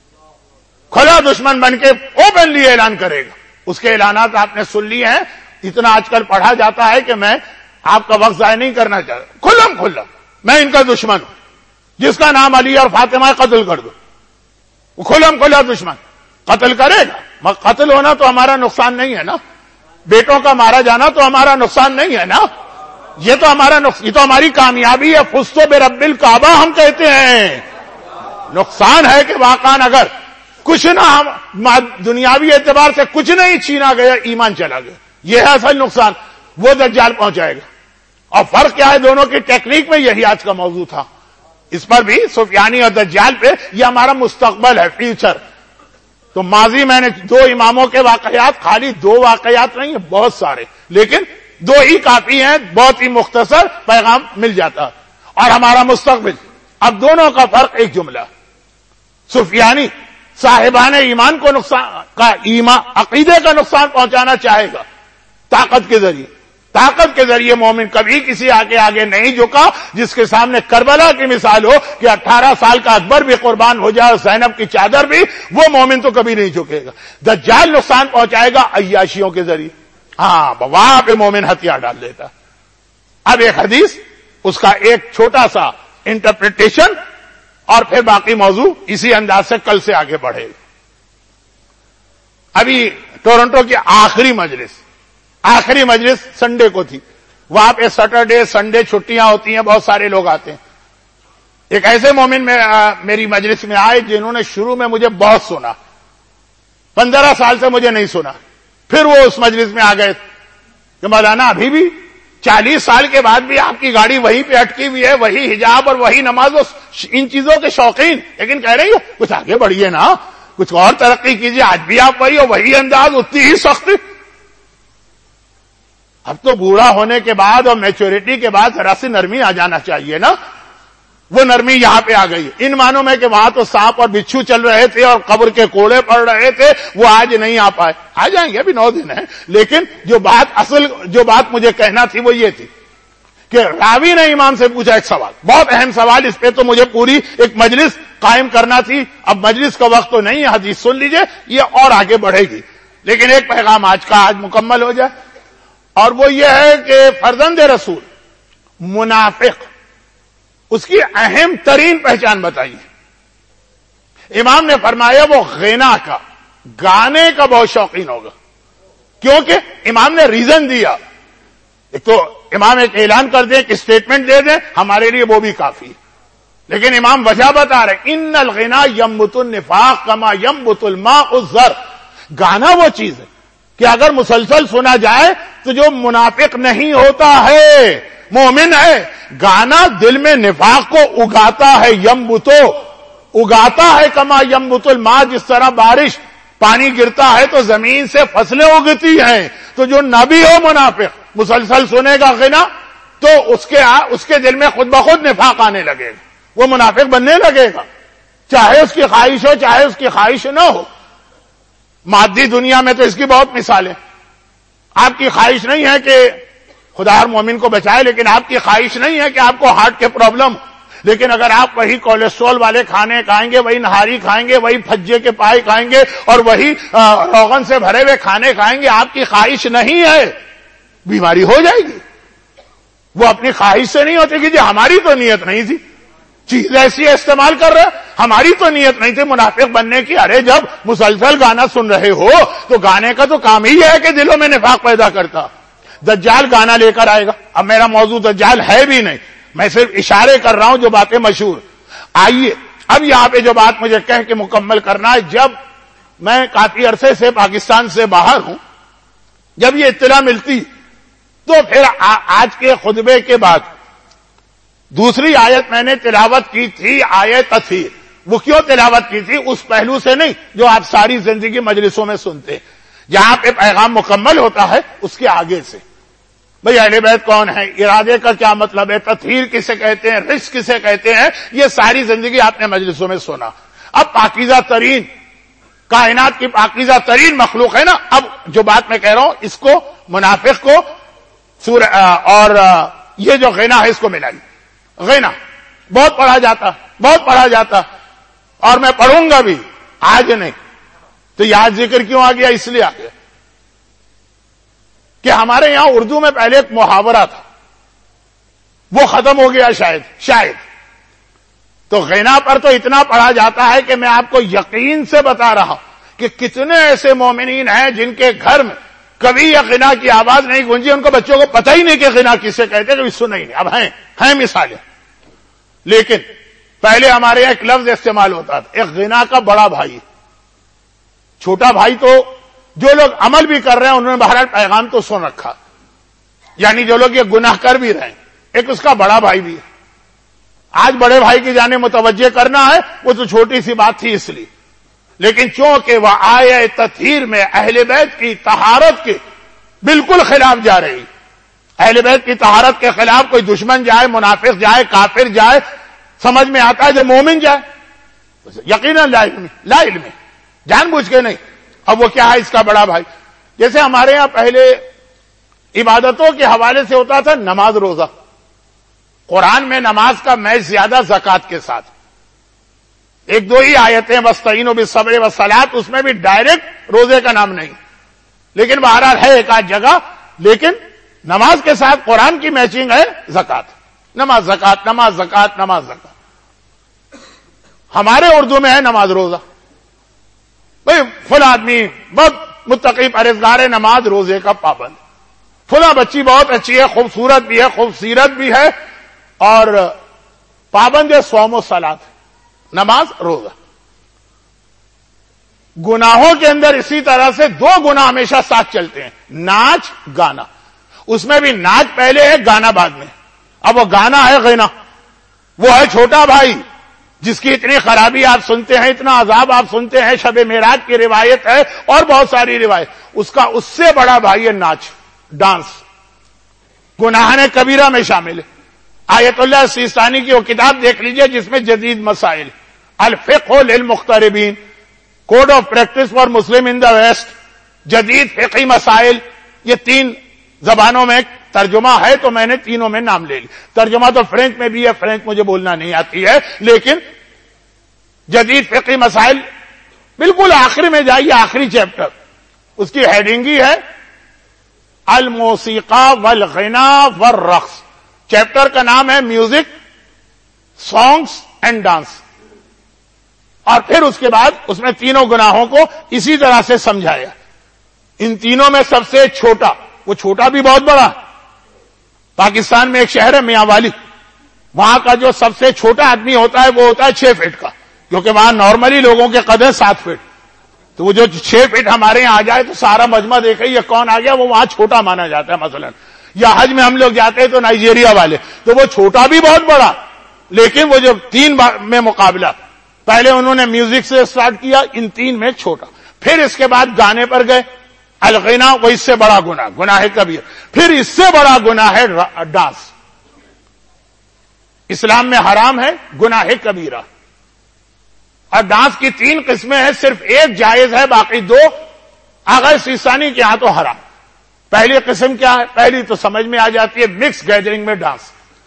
کھلا دشمن بن کے اوپنلی اعلان کرے گا. اس کے اعلانات آپ نے سن لیے ہیں، اتنا آج کل پڑھا جاتا ہے کہ میں آپ کا وقت ضائع نہیں کرنا چاہتا. کھلا میں ان کا دشمن ہوں، جس کا نام علی اور فاطمہ قتل کر دو. وہ کھلا دشمن قتل کرے گا. قتل ہونا تو ہمارا نقصان نہیں ہے نا، بیٹوں کا مارا جانا تو ہمارا نقصان نہیں ہے نا. یہ تو یہ تو ہماری کامیابی ہے. فزتو برب الکعبہ ہم کہتے ہیں. نقصان ہے کہ واقعاً اگر کچھ نہ دنیاوی اعتبار سے کچھ نہیں چھینا گیا، ایمان چلا گیا، یہ ہے اصل نقصان. وہ دجال پہنچائے گا. اور فرق کیا ہے دونوں کی ٹیکنیک میں، یہی آج کا موضوع تھا. اس پر بھی سفیانی اور دجال پہ، یہ ہمارا مستقبل ہے، فیوچر. تو ماضی میں نے 2 اماموں کے واقعات، خالی 2 واقعات نہیں ہیں، بہت سارے، لیکن 2 ہی کافی ہیں، بہت ہی مختصر پیغام مل جاتا. اور ہمارا مستقبل، اب دونوں کا فرق ایک جملہ. سفیانی صاحبان ایمان کو عقیدے کا نقصان پہنچانا چاہے گا طاقت کے ذریعے. طاقت کے ذریعے مومن کبھی کسی آگے نہیں جھکا. جس کے سامنے کربلا کی مثال ہو کہ 18 سال کا اکبر بھی قربان ہو جائے اور زینب کی چادر بھی، وہ مومن تو کبھی نہیں جھکے گا. دجال نقصان پہنچائے گا عیاشیوں کے ذریعے. ہاں، وہاں پہ مومن ہتھیار ڈال دیتا. اب ایک حدیث، اس کا ایک چھوٹا سا انٹرپریٹیشن، اور پھر باقی موضوع اسی انداز سے کل سے آگے بڑھے. ابھی ٹورنٹو کی آخری مجلس سنڈے کو تھی. وہاں پہ سیٹرڈے سنڈے چھٹیاں ہوتی ہیں، بہت سارے لوگ آتے ہیں. ایک ایسے مومن میں میری مجلس میں آئے جنہوں نے شروع میں مجھے بہت سنا، 15 سال سے مجھے نہیں سنا. پھر وہ اس مجلس میں آ گئے کہ مولانا ابھی بھی 40 سال کے بعد بھی آپ کی گاڑی وہیں پہ اٹکی ہوئی ہے، وہی حجاب اور وہی نماز، ان چیزوں کے شوقین، لیکن کہہ رہی ہو کچھ آگے بڑھیے نا، کچھ اور ترقی کیجیے. آج بھی آپ وہی ہو، وہی انداز، اتنی ہی سختی. اب تو بوڑھا ہونے کے بعد اور میچورٹی کے بعد ذرا سی نرمی آ جانا چاہیے نا. وہ نرمی یہاں پہ آ گئی. ان معنوں میں کہ وہاں تو سانپ اور بچھو چل رہے تھے اور قبر کے کوڑے پڑ رہے تھے، وہ آج نہیں آ پائے. آ جائیں گے، ابھی 9 دن ہیں. لیکن جو بات مجھے کہنا تھی وہ یہ تھی کہ راوی نے امام سے پوچھا ایک سوال، بہت اہم سوال. اس پہ تو مجھے پوری ایک مجلس قائم کرنا تھی. اب مجلس کا وقت تو نہیں ہے، حدیث سن لیجئے، یہ اور آگے بڑھے گی. لیکن ایک پیغام آج مکمل ہو جائے، اور وہ یہ ہے کہ فرزند رسول منافق، اس کی اہم ترین پہچان بتائیے. امام نے فرمایا وہ غنا کا، گانے کا بہت شوقین ہوگا. کیونکہ امام نے ریزن دیا. ایک تو امام ایک اعلان کر دیں، ایک اسٹیٹمنٹ دے دیں، ہمارے لیے وہ بھی کافی ہے. لیکن امام وجہ بتا رہے، ان الغنا ينبت النفاق كما ينبت الماء الزر. گانا وہ چیز ہے کہ اگر مسلسل سنا جائے تو جو منافق نہیں ہوتا ہے مومن ہے. گانا دل میں نفاق کو اگاتا ہے، اگاتا ہے کما ينبت الماء، جس طرح بارش پانی گرتا ہے تو زمین سے فصلیں اگتی ہیں. تو جو نہ بھی ہو منافق، مسلسل سنے گا غنا تو اس کے دل میں خود بخود نفاق آنے لگے گا، وہ منافق بننے لگے گا، چاہے اس کی خواہش ہو چاہے اس کی خواہش نہ ہو. مادی دنیا میں تو اس کی بہت مثالیں. آپ کی خواہش نہیں ہے کہ خدا ہر مومن کو بچائے، لیکن آپ کی خواہش نہیں ہے کہ آپ کو ہارٹ کے پرابلم، لیکن اگر آپ وہی کولیسٹرول والے کھانے کھائیں گے، وہی نہاری کھائیں گے، وہی پھجے کے پائے کھائیں گے اور وہی روغن سے بھرے ہوئے کھانے کھائیں گے، آپ کی خواہش نہیں ہے، بیماری ہو جائے گی. وہ اپنی خواہش سے نہیں ہوتی کہ جی ہماری تو نیت نہیں تھی، چیز ایسی استعمال کر رہے، ہماری تو نیت نہیں تھی منافق بننے کی. ارے جب مسلسل گانا سن رہے ہو تو گانے کا تو کام ہی ہے کہ دلوں میں نفاق پیدا کرتا. دجال گانا لے کر آئے گا. اب میرا موضوع دجال ہے بھی نہیں، میں صرف اشارے کر رہا ہوں جو باتیں مشہور. آئیے اب یہاں پہ جو بات مجھے کہہ کے مکمل کرنا ہے، جب میں کافی عرصے سے پاکستان سے باہر ہوں، جب یہ اطلاع ملتی تو پھر آج کے خطبے کے بعد دوسری آیت میں نے تلاوت کی تھی، آیت تثیر. وہ کیوں تلاوت کی تھی؟ اس پہلو سے نہیں جو آپ ساری زندگی مجلسوں میں سنتے ہیں، جہاں پہ پیغام مکمل ہوتا ہے اس کے آگے سے. بھئی اہل بیت کون ہے، ارادے کا کیا مطلب ہے، تطہیر کسے کہتے ہیں، رزق کسے کہتے ہیں، یہ ساری زندگی آپ نے مجلسوں میں سنا. اب پاکیزہ ترین کائنات کی پاکیزہ ترین مخلوق ہے نا، اب جو بات میں کہہ رہا ہوں اس کو منافق کو اور یہ جو غنا ہے اس کو ملائی. غنا بہت پڑھا جاتا اور میں پڑھوں گا بھی، آج نہیں تو یاد ذکر کیوں آ گیا؟ اس لیے آ گیا کہ ہمارے یہاں اردو میں پہلے ایک محاورہ تھا، وہ ختم ہو گیا شاید. تو غنا پر تو اتنا پڑھا جاتا ہے کہ میں آپ کو یقین سے بتا رہا ہوں کہ کتنے ایسے مومنین ہیں جن کے گھر میں کبھی یہ غنا کی آواز نہیں گونجی، ان کو بچوں کو پتہ ہی نہیں کہ غنا کسے کہتے، کبھی سنا ہی نہیں. اب ہیں مثالیں، لیکن پہلے ہمارے یہاں ایک لفظ استعمال ہوتا تھا، ایک غنا کا بڑا بھائی. چھوٹا بھائی تو جو لوگ عمل بھی کر رہے ہیں انہوں نے بہرحال پیغام تو سن رکھا، یعنی جو لوگ یہ گناہ کر بھی رہے ہیں، ایک اس کا بڑا بھائی بھی ہے. آج بڑے بھائی کی جانب متوجہ کرنا ہے، وہ تو چھوٹی سی بات تھی اس لیے، لیکن چونکہ وہ آیہ تطہیر میں اہل بیت کی طہارت کے بالکل خلاف جا رہی. اہل بیت کی طہارت کے خلاف کوئی دشمن جائے، منافق جائے، کافر جائے، سمجھ میں آتا ہے جب مومن جائے یقیناً لا علم جان بوجھ کے نہیں. اب وہ کیا ہے اس کا بڑا بھائی؟ جیسے ہمارے ہاں پہلے عبادتوں کے حوالے سے ہوتا تھا نماز روزہ. قرآن میں نماز کا میچ زیادہ زکوٰۃ کے ساتھ، ایک دو ہی آیتیں وستعینوا بالصبر والصلاۃ، اس میں بھی ڈائریکٹ روزے کا نام نہیں، لیکن بہرحال ہے ایک آدھ جگہ. لیکن نماز کے ساتھ قرآن کی میچنگ ہے زکوٰۃ. نماز زکوٰۃ، نماز زکوٰۃ، نماز زکوٰۃ. ہمارے اردو میں ہے نماز روزہ. بھائی فلاں آدمی بہت متقی پرہیزگار ہے، نماز روزے کا پابند. فلاں بچی بہت اچھی ہے، خوبصورت بھی ہے، خوبصیرت بھی ہے، اور پابند صوم و صلات، نماز روزہ. گناہوں کے اندر اسی طرح سے دو گناہ ہمیشہ ساتھ چلتے ہیں، ناچ گانا. اس میں بھی ناچ پہلے ہے، گانا بعد میں. اب وہ گانا ہے غنا، وہ ہے چھوٹا بھائی جس کی اتنی خرابی آپ سنتے ہیں، اتنا عذاب آپ سنتے ہیں. شب معراج کی روایت ہے اور بہت ساری روایت. اس سے بڑا بھائی ہے ناچ، ڈانس. گناہ کبیرہ میں شامل ہے. آیت اللہ سیستانی کی وہ کتاب دیکھ لیجئے جس میں جدید مسائل، الفقہ للمغتربین، code of practice for Muslim in the West, جدید فقہی مسائل. یہ 3 زبانوں میں ترجمہ ہے، تو میں نے تینوں میں نام لے لی. ترجمہ تو فرینچ میں بھی ہے، فرینچ مجھے بولنا نہیں آتی ہے، لیکن جدید فقہی مسائل بالکل آخری میں جائیے، آخری چیپٹر، اس کی ہیڈنگ ہی ہے الموسیقی والغنا والرقص. چیپٹر کا نام ہے میوزک، سانگس اینڈ ڈانس. اور پھر اس کے بعد اس میں تینوں گناہوں کو اسی طرح سے سمجھایا. ان تینوں میں سب سے چھوٹا، وہ چھوٹا بھی بہت بڑا. پاکستان میں ایک شہر ہے میاں والی، وہاں کا جو سب سے چھوٹا آدمی ہوتا ہے وہ ہوتا ہے 6 فٹ کا، کیونکہ وہاں نارملی لوگوں کے قد ہے 7 فٹ. تو وہ جو 6 فٹ ہمارے یہاں آ جائے تو سارا مجمع دیکھے یہ کون آ گیا، وہ وہاں چھوٹا مانا جاتا ہے. مثلا یا حج میں ہم لوگ جاتے ہیں تو نائجیریا والے، تو وہ چھوٹا بھی بہت بڑا. لیکن وہ جو 3 میں مقابلہ، پہلے انہوں نے میوزک سے سٹارٹ کیا، ان 3 میں چھوٹا. پھر اس کے بعد گانے پر گئے، الغنا، وہ اس سے بڑا گناہ کبیر. پھر اس سے بڑا گناہ ہے ڈانس. اسلام میں حرام ہے گناہ کبیرہ. اور ڈانس کی 3 قسمیں ہیں، صرف ایک جائز ہے، باقی 2 آغا سیستانی کے ہاں تو حرام. پہلی قسم کیا ہے؟ پہلی تو سمجھ میں آ جاتی ہے، مکس گیدرنگ میں ڈانس،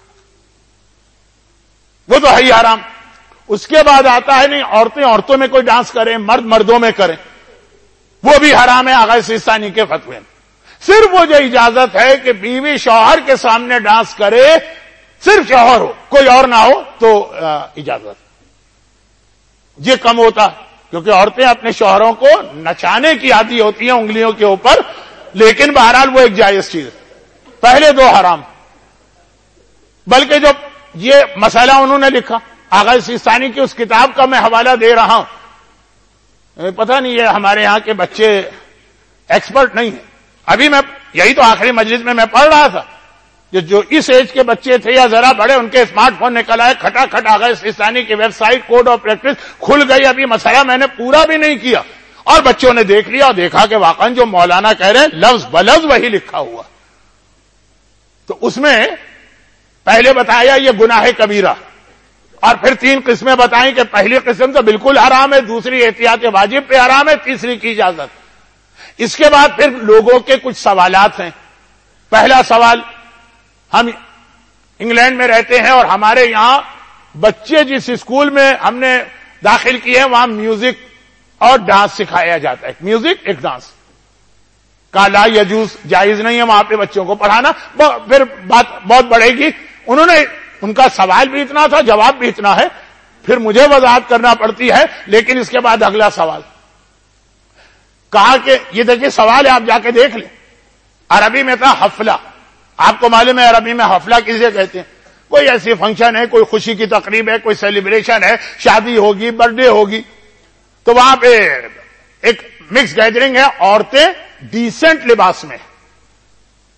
وہ تو ہے ہی حرام. اس کے بعد آتا ہے نہیں، عورتیں عورتوں میں کوئی ڈانس کریں، مرد مردوں میں کریں، وہ بھی حرام ہے آغا سیستانی کے فتوے میں. صرف وہ جو اجازت ہے کہ بیوی شوہر کے سامنے ڈانس کرے، صرف شوہر ہو، کوئی اور نہ ہو تو اجازت. یہ کم ہوتا ہے کیونکہ عورتیں اپنے شوہروں کو نچانے کی عادی ہوتی ہیں انگلیوں کے اوپر، لیکن بہرحال وہ ایک جائز چیز. پہلے 2 حرام. بلکہ جو یہ مسئلہ انہوں نے لکھا، آغا سیستانی کی اس کتاب کا میں حوالہ دے رہا ہوں. پتہ نہیں یہ ہمارے ہاں کے بچے ایکسپرٹ نہیں ہیں. ابھی میں یہی تو آخری مجلس میں پڑھ رہا تھا، جو اس ایج کے بچے تھے یا ذرا بڑے، ان کے اسمارٹ فون نکل آئے، کھٹا کھٹ آغا سیستانی کی website code of practice کھل گئی. ابھی مسئلہ میں نے پورا بھی نہیں کیا، اور بچوں نے دیکھ لیا اور دیکھا کہ واقعا جو مولانا کہہ رہے ہیں لفظ بلفظ وہی لکھا ہوا. تو اس میں پہلے بتایا یہ گناہ کبیرہ، اور پھر 3 قسمیں بتائیں کہ پہلی قسم تو بالکل حرام ہے، دوسری احتیاط واجب پہ حرام ہے، تیسری کی اجازت. اس کے بعد پھر لوگوں کے کچھ سوالات ہیں. پہلا سوال، ہم انگلینڈ میں رہتے ہیں اور ہمارے یہاں بچے جس اسکول میں ہم نے داخل کیے ہیں وہاں میوزک اور ڈانس سکھایا جاتا ہے. میوزک ایک ڈانس کا لا یجوز، جائز نہیں ہے وہاں پہ بچوں کو پڑھانا. پھر بات بہت بڑھے گی. انہوں نے ان کا سوال بھی اتنا تھا، جواب بھی اتنا ہے، پھر مجھے وضاحت کرنا پڑتی ہے. لیکن اس کے بعد اگلا سوال کہا کہ یہ دیکھیے سوال ہے، آپ جا کے دیکھ لیں. عربی میں تھا حفلہ. آپ کو معلوم ہے عربی میں حفلہ کسے کہتے ہیں؟ کوئی ایسی فنکشن ہے، کوئی خوشی کی تقریب ہے، کوئی سیلیبریشن ہے، شادی ہوگی، برتھ ڈے ہوگی، تو وہاں پہ ایک مکس گیدرنگ ہے. عورتیں ڈیسنٹ لباس میں،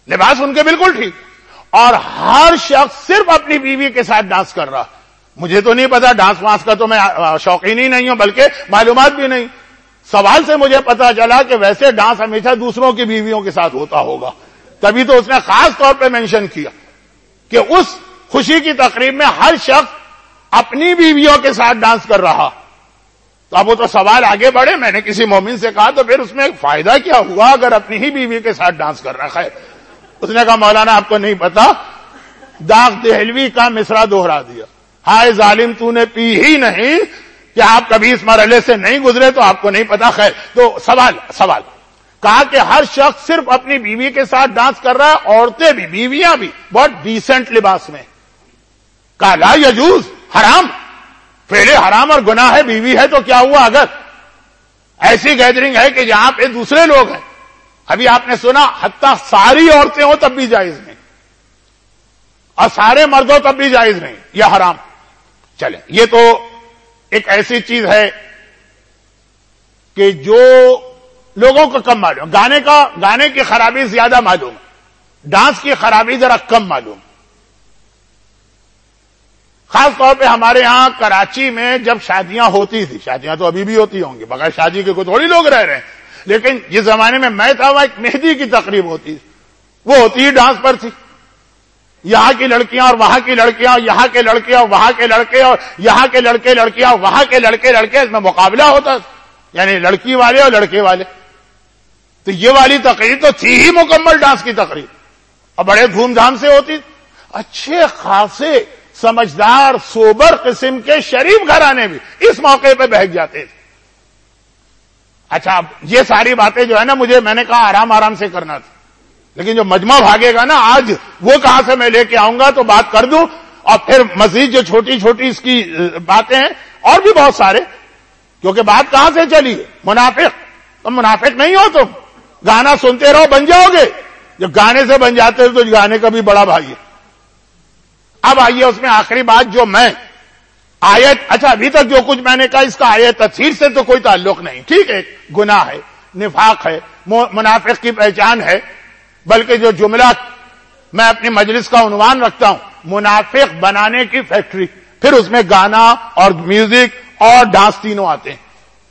لباس ان کے بالکل ٹھیک، اور ہر شخص صرف اپنی بیوی کے ساتھ ڈانس کر رہا. مجھے تو نہیں پتا، ڈانس وانس کا تو میں شوقین ہی نہیں ہوں، بلکہ معلومات بھی نہیں. سوال سے مجھے پتا چلا کہ ویسے ڈانس ہمیشہ دوسروں کی بیویوں کے ساتھ ہوتا ہوگا، تبھی تو اس نے خاص طور پہ مینشن کیا کہ اس خوشی کی تقریب میں ہر شخص اپنی بیویوں کے ساتھ ڈانس کر رہا. تو اب وہ تو سوال آگے بڑھے. میں نے کسی مومن سے کہا تو پھر اس میں فائدہ کیا ہوا اگر اپنی ہی بیوی کے ساتھ ڈانس کر رہا ہے؟ اس نے کہا مولانا آپ کو نہیں پتا، داغ دہلوی کا مصرع دوہرا دیا، ہائے ظالم تو نے پی ہی نہیں، کہ آپ کبھی اس مرحلے سے نہیں گزرے تو آپ کو نہیں پتا. خیر، تو سوال کہا کہ ہر شخص صرف اپنی بیوی کے ساتھ ڈانس کر رہا ہے، عورتیں بھی، بیویاں بھی بہت ڈیسنٹ لباس میں. کہا لا یجوز، حرام، فعل حرام اور گناہ ہے. بیوی ہے تو کیا ہوا اگر ایسی گیدرنگ ہے کہ جہاں پہ دوسرے لوگ ہیں؟ ابھی آپ نے سنا حتیٰ ساری عورتیں ہوں تب بھی جائز نہیں، اور سارے مرد ہو تب بھی جائز نہیں، یہ حرام. چلے، یہ تو ایک ایسی چیز ہے کہ جو لوگوں کو کم معلوم. گانے کی خرابی زیادہ معلوم، ڈانس کی خرابی ذرا کم معلوم. خاص طور پہ ہمارے ہاں کراچی میں جب شادیاں ہوتی تھی، شادیاں تو ابھی بھی ہوتی ہوں گی، بغیر شادی کے کوئی تھوڑی لوگ رہ رہے ہیں، لیکن جس زمانے میں میں تھا وہاں ایک مہندی کی تقریب ہوتی تھی، وہ ہوتی ہی ڈانس پر تھی. یہاں کی لڑکیاں اور وہاں کی لڑکیاں، اور یہاں کے لڑکے اور وہاں کے لڑکے، اور یہاں کے لڑکے لڑکیاں اور وہاں کے لڑکے، اس میں مقابلہ ہوتا تھا، یعنی لڑکی والے اور لڑکے والے. تو یہ والی تقریب تو تھی ہی مکمل ڈانس کی تقریب، اور بڑے دھوم دھام سے ہوتی. اچھے خاصے سمجھدار سوبر قسم کے شریف گھرانے بھی اس موقع پہ بہک جاتے تھے. اچھا، یہ ساری باتیں جو ہے نا میں نے کہا آرام سے کرنا تھا، لیکن جو مجمع بھاگے گا نا آج، وہ کہاں سے میں لے کے آؤں گا تو بات کر دوں. اور پھر مزید جو چھوٹی چھوٹی اس کی باتیں ہیں اور بھی بہت سارے، کیونکہ بات کہاں سے چلی؟ منافق. تم منافق نہیں ہو، تم گانا سنتے رہو بن جاؤ گے. جب گانے سے بن جاتے ہو تو گانے کا بھی بڑا بھائی ہے. اب آئیے اس میں آخری بات جو میں آیت، اچھا ابھی تک جو کچھ میں نے کہا اس کا آیت تفسیر سے تو کوئی تعلق نہیں، ٹھیک ہے، گناہ ہے، نفاق ہے، منافق کی پہچان ہے. بلکہ جو جملہ میں اپنی مجلس کا عنوان رکھتا ہوں، منافق بنانے کی فیکٹری، پھر اس میں گانا اور میوزک اور ڈانس تینوں آتے ہیں.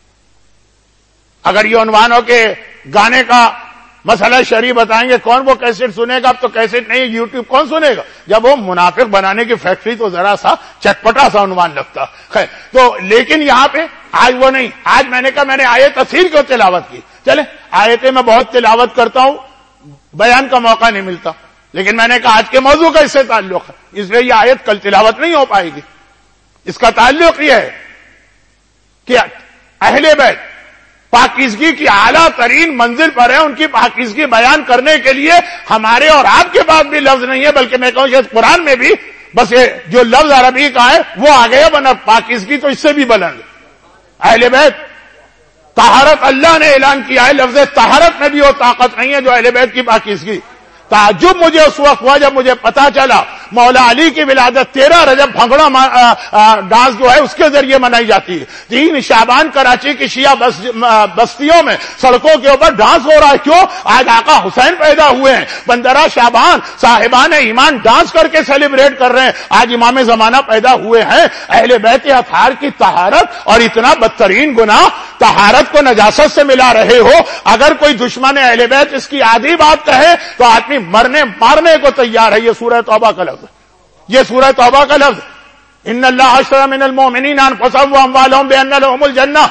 اگر یہ عنوان ہو کہ گانے کا مسئلہ شرعی بتائیں گے، کون وہ کیسٹ سنے گا؟ اب تو کیسٹ نہیں، یوٹیوب کون سنے گا؟ جب وہ منافق بنانے کی فیکٹری تو ذرا سا چٹپٹا سا عنوان لگتا. خیر، تو لیکن یہاں پہ آج وہ نہیں. آج میں نے کہا میں نے آیت تفسیر کی تلاوت کی. چلے، آیتیں میں بہت تلاوت کرتا ہوں، بیان کا موقع نہیں ملتا، لیکن میں نے کہا آج کے موضوع کا اس سے تعلق ہے، اس لیے یہ آیت کل تلاوت نہیں ہو پائے گی. اس کا تعلق یہ ہے کہ اہل بیت پاکیزگی کی اعلیٰ ترین منزل پر ہے. ان کی پاکیزگی بیان کرنے کے لیے ہمارے اور آپ کے پاس بھی لفظ نہیں ہے، بلکہ میں کہوں شاید قرآن میں بھی بس یہ جو لفظ عربی کا ہے وہ آ گیا، ورنہ پاکیزگی تو اس سے بھی بلند. اہل بیت طہارت اللہ نے اعلان کیا ہے، لفظ طہارت میں بھی وہ طاقت نہیں ہے جو اہل بیت کی پاکیزگی. تعجب مجھے اس وقت ہوا جب مجھے پتا چلا مولا علی کی ولادت 13 رجب بھنگڑا ڈانس جو ہے اس کے ذریعے منائی جاتی ہے. 3 شعبان کراچی کی شیعہ بستیوں میں سڑکوں کے اوپر ڈانس ہو رہا ہے. کیوں؟ آج آقا حسین پیدا ہوئے ہیں. 15 شعبان صاحبان ایمان ڈانس کر کے سیلیبریٹ کر رہے ہیں. آج امام زمانہ پیدا ہوئے ہیں. اہل بیت اطہار کی طہارت اور اتنا بدترین گناہ، طہارت کو نجاست سے ملا رہے ہو. اگر کوئی دشمن اہل بیت اس کی آدھی بات کہے تو آدمی مارنے کو تیار ہے. یہ سورہ توبہ کا لفظ، یہ سورہ توبہ کا لفظ، ان اللہ اشتری من المؤمنین انفسهم واموالهم بان لهم الجنہ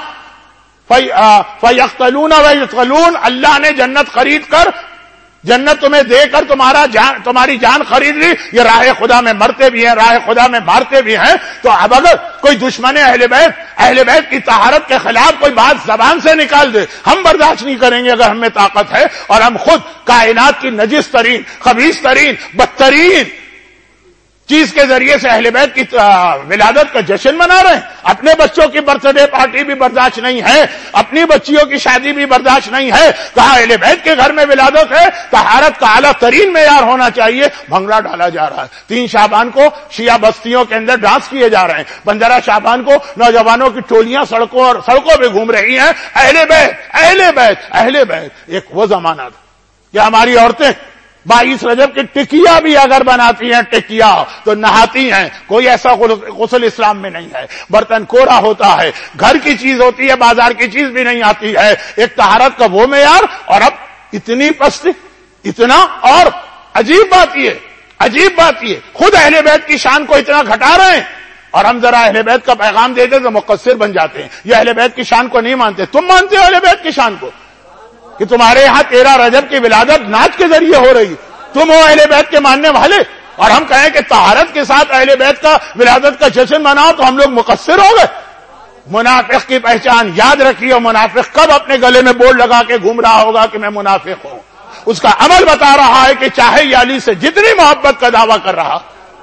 فیقتلون ویقتلون. اللہ نے جنت خرید کر، جنت تمہیں دے کر تمہاری جان خرید لی. یہ راہ خدا میں مرتے بھی ہیں، راہ خدا میں مارتے بھی ہیں. تو اب اگر کوئی دشمن اہل بیت کی طہارت کے خلاف کوئی بات زبان سے نکال دے، ہم برداشت نہیں کریں گے اگر ہم میں طاقت ہے. اور ہم خود کائنات کی نجس ترین، خبیث ترین، بدترین چیز کے ذریعے سے اہل بیت کی ولادت کا جشن منا رہے ہیں. اپنے بچوں کی برتھ ڈے پارٹی بھی برداشت نہیں ہے، اپنی بچیوں کی شادی بھی برداشت نہیں ہے. کہا اہل بیت کے گھر میں ولادت ہے، طہارت کا اعلیٰ ترین معیار ہونا چاہیے. بھنگڑا ڈالا جا رہا ہے. 3 شعبان کو شیعہ بستیوں کے اندر ڈانس کیے جا رہے ہیں. 15 شعبان کو نوجوانوں کی ٹولیاں سڑکوں پہ گھوم رہی ہیں. اہل بیت. ایک وہ زمانہ تھا کہ ہماری عورتیں 22 رجب کی ٹکیا بھی اگر بناتی ہیں ٹکیا تو نہاتی ہیں. کوئی ایسا غسل اسلام میں نہیں ہے. برتن کوڑا ہوتا ہے, گھر کی چیز ہوتی ہے, بازار کی چیز بھی نہیں آتی ہے. ایک طہارت کا وہ معیار, اور اب اتنی پستی, اتنا. اور عجیب بات یہ خود اہل بیت کی شان کو اتنا گھٹا رہے ہیں, اور ہم ذرا اہل بیت کا پیغام دیتے تو مقصر بن جاتے ہیں. یہ اہل بیت کی شان کو نہیں مانتے. تم مانتے ہو اہل بیت کی شان کو کہ تمہارے یہاں 13 رجب کی ولادت ناچ کے ذریعے ہو رہی, تم ہو اہل بیت کے ماننے والے, اور ہم کہیں کہ طہارت کے ساتھ اہل بیت کا ولادت کا جشن مناؤ تو ہم لوگ مقصر ہو گئے. منافق کی پہچان یاد رکھیے. منافق کب اپنے گلے میں بورڈ لگا کے گھوم رہا ہوگا کہ میں منافق ہوں؟ اس کا عمل بتا رہا ہے کہ چاہے یہ علی سے جتنی محبت کا دعویٰ کر رہا,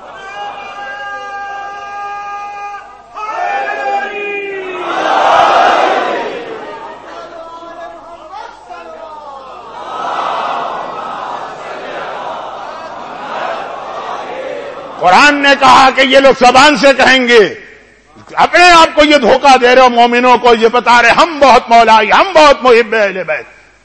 قرآن نے کہا کہ یہ لوگ زبان سے کہیں گے, اپنے آپ کو یہ دھوکہ دے رہے ہو مومنوں کو, یہ بتا رہے ہم بہت مولائی, ہم بہت محب اہل بیت.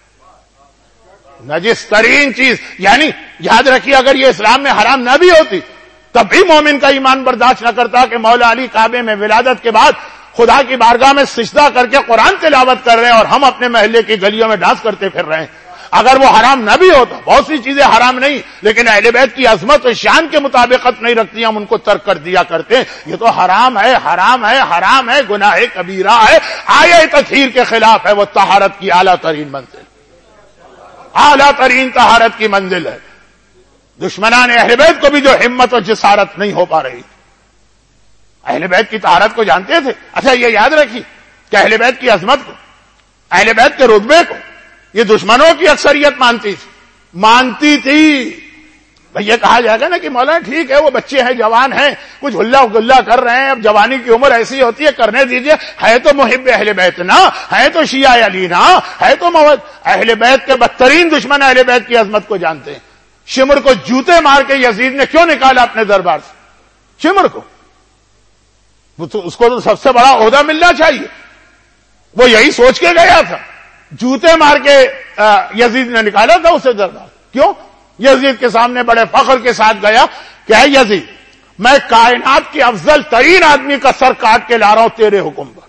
نجس ترین چیز, یعنی یاد رکھیے اگر یہ اسلام میں حرام نہ بھی ہوتی تب بھی مومن کا ایمان برداشت نہ کرتا کہ مولا علی کعبے میں ولادت کے بعد خدا کی بارگاہ میں سجدہ کر کے قرآن تلاوت کر رہے ہیں اور ہم اپنے محلے کی گلیوں میں ڈانس کرتے پھر رہے ہیں. اگر وہ حرام نہ بھی ہوتا, بہت سی چیزیں حرام نہیں, لیکن اہل بیت کی عظمت و شان کے مطابقت نہیں رکھتی, ہم ان کو ترک کر دیا کرتے ہیں. یہ تو حرام ہے, حرام ہے, حرام ہے, گناہ کبیرہ ہے, آیہ تطہیر کے خلاف ہے. وہ طہارت کی اعلیٰ ترین منزل, اعلیٰ ترین طہارت کی منزل ہے. دشمنان اہل بیت کو بھی جو ہمت و جسارت نہیں ہو پا رہی. اہل بیت کی طہارت کو جانتے تھے. اچھا یہ یاد رکھیے کہ اہل بیت کی عظمت کو, اہل بیت کے رتبے کو یہ دشمنوں کی اکثریت مانتی تھی. بھئی یہ کہا جائے گا نا کہ مولانا ٹھیک ہے وہ بچے ہیں, جوان ہیں, کچھ ہلا گلا کر رہے ہیں, اب جوانی کی عمر ایسی ہوتی ہے, کرنے دیجئے. ہے تو محب اہل بیت نا, ہے تو شیعہ علی نا, ہے تو اہل بیت کے بدترین دشمن اہل بیت کی عظمت کو جانتے ہیں. شمر کو جوتے مار کے یزید نے کیوں نکالا اپنے دربار سے؟ شمر کو, اس کو تو سب سے بڑا عہدہ ملنا چاہیے. وہ یہی سوچ کے گیا تھا, جوتے مار کے یزید نے نکالا تھا اسے دربار. کیوں؟ یزید کے سامنے بڑے فخر کے ساتھ گیا کہ اے یزید, میں کائنات کے افضل ترین آدمی کا سر کاٹ کے لا رہا ہوں تیرے حکم پر.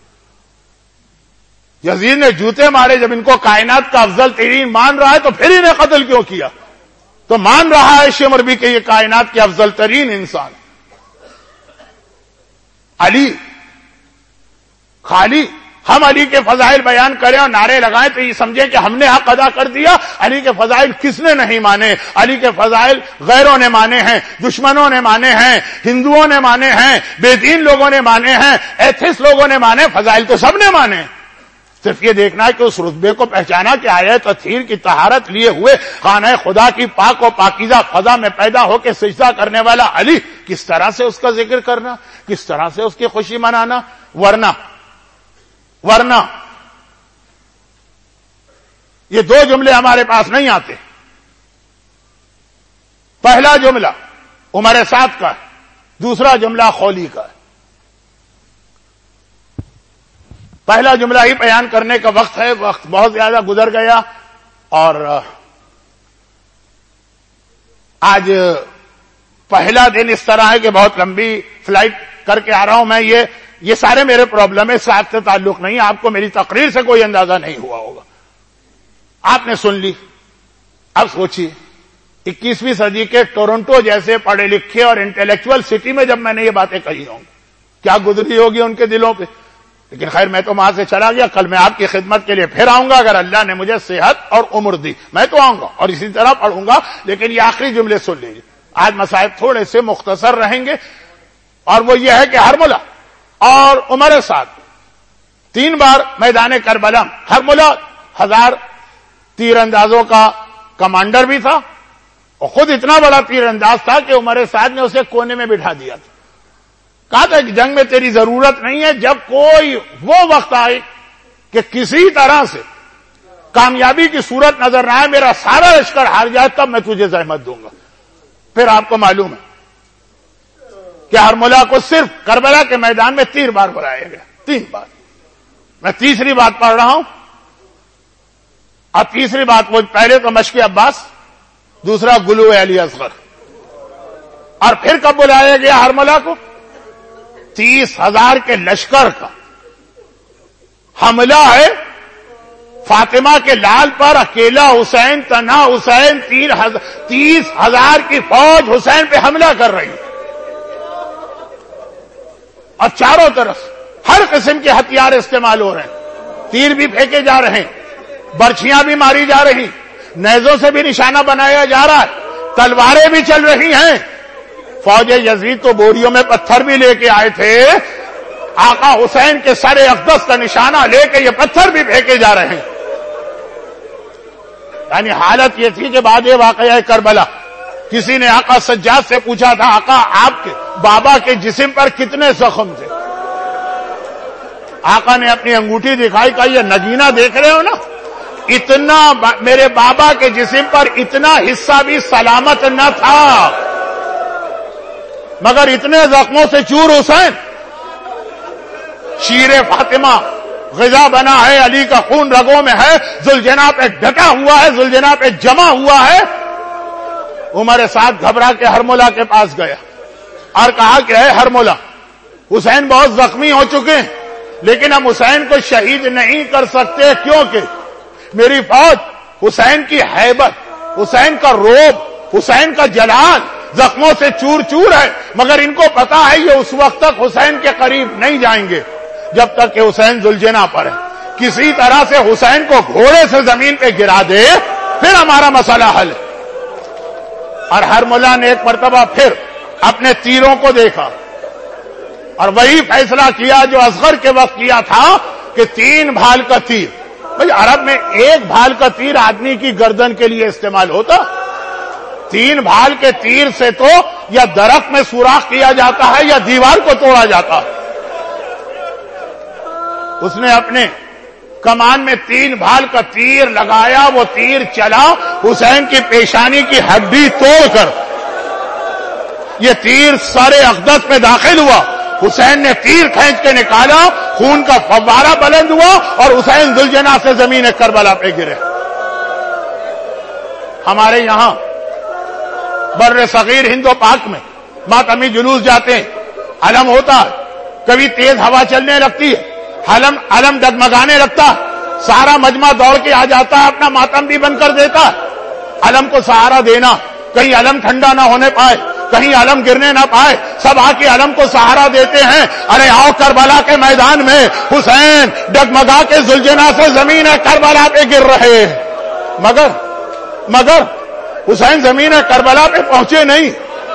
یزید نے جوتے مارے. جب ان کو کائنات کا افضل ترین مان رہا ہے تو پھر انہیں قتل کیوں کیا؟ تو مان رہا ہے شمر بھی کہ یہ کائنات کے افضل ترین انسان. علی خالی ہم علی کے فضائل بیان کریں اور نعرے لگائیں تو یہ سمجھیں کہ ہم نے حق ادا کر دیا. علی کے فضائل کس نے نہیں مانے؟ علی کے فضائل غیروں نے مانے ہیں, دشمنوں نے مانے ہیں, ہندوؤں نے مانے ہیں, بے دین لوگوں نے مانے ہیں, ایتھسٹ لوگوں نے مانے. فضائل تو سب نے مانے. صرف یہ دیکھنا ہے کہ اس رتبے کو پہچانا کہ آیت تطہیر کی طہارت لیے ہوئے خانہ خدا کی پاک و پاکیزہ فضا میں پیدا ہو کے سجدہ کرنے والا علی, کس طرح سے اس کا ذکر کرنا, کس طرح سے اس کی خوشی منانا. ورنہ یہ دو جملے ہمارے پاس نہیں آتے. پہلا جملہ عمر سعد کا ہے, دوسرا جملہ خولی کا ہے. پہلا جملہ ہی بیان کرنے کا وقت ہے, وقت بہت زیادہ گزر گیا, اور آج پہلا دن اس طرح ہے کہ بہت لمبی فلائٹ کر کے آ رہا ہوں میں. یہ سارے میرے پرابلم ہے, ساتھ سے تعلق نہیں. آپ کو میری تقریر سے کوئی اندازہ نہیں ہوا ہوگا. آپ نے سن لی. اب سوچیے 21ویں صدی کے ٹورنٹو جیسے پڑھے لکھے اور انٹلیکچوئل سٹی میں جب میں نے یہ باتیں کہی ہوں کیا گزری ہوگی ان کے دلوں پہ. لیکن خیر میں تو وہاں سے چلا گیا. کل میں آپ کی خدمت کے لیے پھر آؤں گا. اگر اللہ نے مجھے صحت اور عمر دی میں تو آؤں گا اور اسی طرح پڑھوں گا. لیکن یہ آخری جملے سن لیجیے. آج مسائل تھوڑے سے مختصر رہیں گے, اور وہ یہ ہے کہ حرملہ اور عمر سعد 3 بار میدان کربلا. حرملہ 1000 تیر اندازوں کا کمانڈر بھی تھا, اور خود اتنا بڑا تیر انداز تھا کہ عمر سعد نے اسے کونے میں بٹھا دیا تھا. کہا تھا کہ جنگ میں تیری ضرورت نہیں ہے, جب کوئی وہ وقت آئے کہ کسی طرح سے کامیابی کی صورت نظر نہ آئے, میرا سارا لشکر ہار جائے, تب میں تجھے زحمت دوں گا. پھر آپ کو معلوم ہے کہ حرملہ کو صرف کربلا کے میدان میں 3 بار بلایا گیا. 3 بار. میں تیسری بات پڑھ رہا ہوں. اب تیسری بات وہ پہلے تو مشق عباس, دوسرا گلو علی اصغر. اور پھر کب بلایا گیا ہرملہ کو؟ 30,000 کے لشکر کا حملہ ہے فاطمہ کے لال پر. اکیلا حسین، تنہا حسین، 30,000 کی فوج حسین پہ حملہ کر رہی ہے. اور چاروں طرف ہر قسم کے ہتھیار استعمال ہو رہے ہیں. تیر بھی پھینکے جا رہے ہیں، برچھیاں بھی ماری جا رہی، نیزوں سے بھی نشانہ بنایا جا رہا ہے، تلواریں بھی چل رہی ہیں. فوج یزید تو بوریوں میں پتھر بھی لے کے آئے تھے. آقا حسین کے سر اقدس کا نشانہ لے کے یہ پتھر بھی پھینکے جا رہے ہیں. یعنی حالت یہ تھی کہ بعد واقعہ کربلا کسی نے آقا سجاد سے پوچھا تھا، آقا آپ کے بابا کے جسم پر کتنے زخم تھے؟ آقا نے اپنی انگوٹھی دکھائی، کہا یہ نگینہ دیکھ رہے ہو نا، اتنا میرے بابا کے جسم پر اتنا حصہ بھی سلامت نہ تھا، مگر اتنے زخموں سے چور حسین. شیر فاطمہ غذا بنا ہے، علی کا خون رگوں میں ہے، ذوالجناح پہ ڈٹا ہوا ہے، ذوالجناح پہ جمع ہوا ہے. عمر سعد گھبرا کے ہرملہ کے پاس گیا اور کہا کہ اے ہرملہ، حسین بہت زخمی ہو چکے ہیں، لیکن ہم حسین کو شہید نہیں کر سکتے، کیونکہ میری فوج حسین کی ہیبت، حسین کا روب، حسین کا جلال زخموں سے چور چور ہے، مگر ان کو پتا ہے یہ اس وقت تک حسین کے قریب نہیں جائیں گے جب تک کہ حسین ذوالجناح پر ہے. کسی طرح سے حسین کو گھوڑے سے زمین پہ گرا دے، پھر ہمارا مسئلہ حل ہے. اور ہرملہ نے ایک مرتبہ پھر اپنے تیروں کو دیکھا اور وہی فیصلہ کیا جو اصغر کے وقت کیا تھا کہ 3 بھال کا تیر. بھئی عرب میں 1 بھال کا تیر آدمی کی گردن کے لیے استعمال ہوتا، 3 بھال کے تیر سے تو یا درخت میں سوراخ کیا جاتا ہے یا دیوار کو توڑا جاتا ہے. اس نے اپنے کمان میں 3 بھال کا تیر لگایا، وہ تیر چلا حسین کی پیشانی کی ہڈی توڑ کر، یہ تیر سر اقدس میں داخل ہوا. حسین نے تیر کھینچ کے نکالا، خون کا فوارہ بلند ہوا اور حسین ذوالجناح سے زمین کربلا پہ گرے. ہمارے یہاں بر صغیر ہند و پاک میں ماتمی جلوس جاتے ہیں، علم ہوتا ہے، کبھی تیز ہوا چلنے لگتی ہے، علم ڈگمگانے لگتا ہے، سارا مجمع دوڑ کے آ جاتا ہے، اپنا ماتم بھی بند کر دیتا ہے. علم کو سہارا دینا، کہیں علم ٹھنڈا نہ ہونے پائے، کہیں علم گرنے نہ پائے، سب آ کے علم کو سہارا دیتے ہیں. ارے آؤ کربلا کے میدان میں حسین ڈگمگا کے ذوالجناح سے زمین کربلا پہ گر رہے ہیں. مگر حسین زمین کربلا پہ پہنچے نہیں.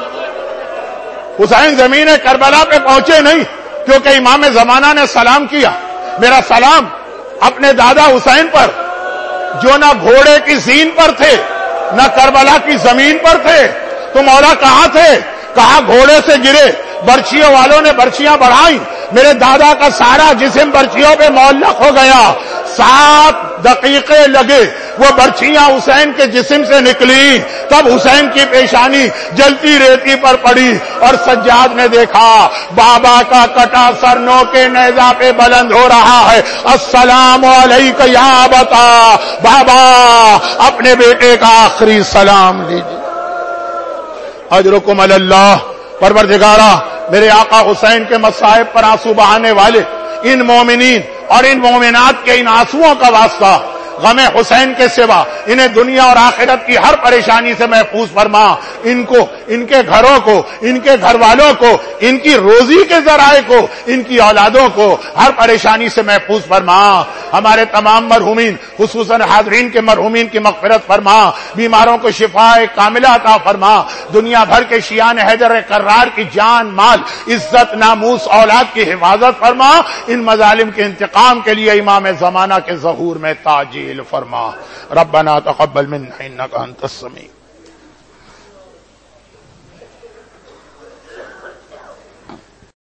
حسین زمین کربلا پہ پہنچے نہیں کیونکہ امام زمانہ نے سلام کیا. میرا سلام اپنے دادا حسین پر جو نہ گھوڑے کی زین پر تھے نہ کربلا کی زمین پر تھے. تو مولا کہاں تھے؟ کہا گھوڑے سے گرے، برچھیوں والوں نے برچیاں بڑھائیں، میرے دادا کا سارا جسم برچھیوں پہ معلق ہو گیا. 7 دقیقے لگے، وہ برچیاں حسین کے جسم سے نکلی، تب حسین کی پیشانی جلتی ریتی پر پڑی اور سجاد نے دیکھا بابا کا کٹا سر نو کے نیزہ پہ بلند ہو رہا ہے. السلام علیک یا بتا، بابا اپنے بیٹے کا آخری سلام لیجیے. اجرکم اللہ. پروردگارا، میرے آقا حسین کے مصائب پر آنسو بہانے والے ان مومنین اور ان مومنات کے ان آنسوؤں کا واسطہ غم حسین کے سوا انہیں دنیا اور آخرت کی ہر پریشانی سے محفوظ فرما. ان کو، ان کے گھروں کو، ان کے گھر والوں کو، ان کی روزی کے ذرائع کو، ان کی اولادوں کو ہر پریشانی سے محفوظ فرما. ہمارے تمام مرحومین خصوصاً حاضرین کے مرحومین کی مغفرت فرما. بیماروں کو شفاء کاملہ عطا فرما. دنیا بھر کے شیعان حیدر کرار کی جان، مال، عزت، ناموس، اولاد کی حفاظت فرما. ان مظالم کے انتقام کے لیے امام زمانہ کے ظہور میں تاجیل فرما. ربنا تقبل منا انك انت السميع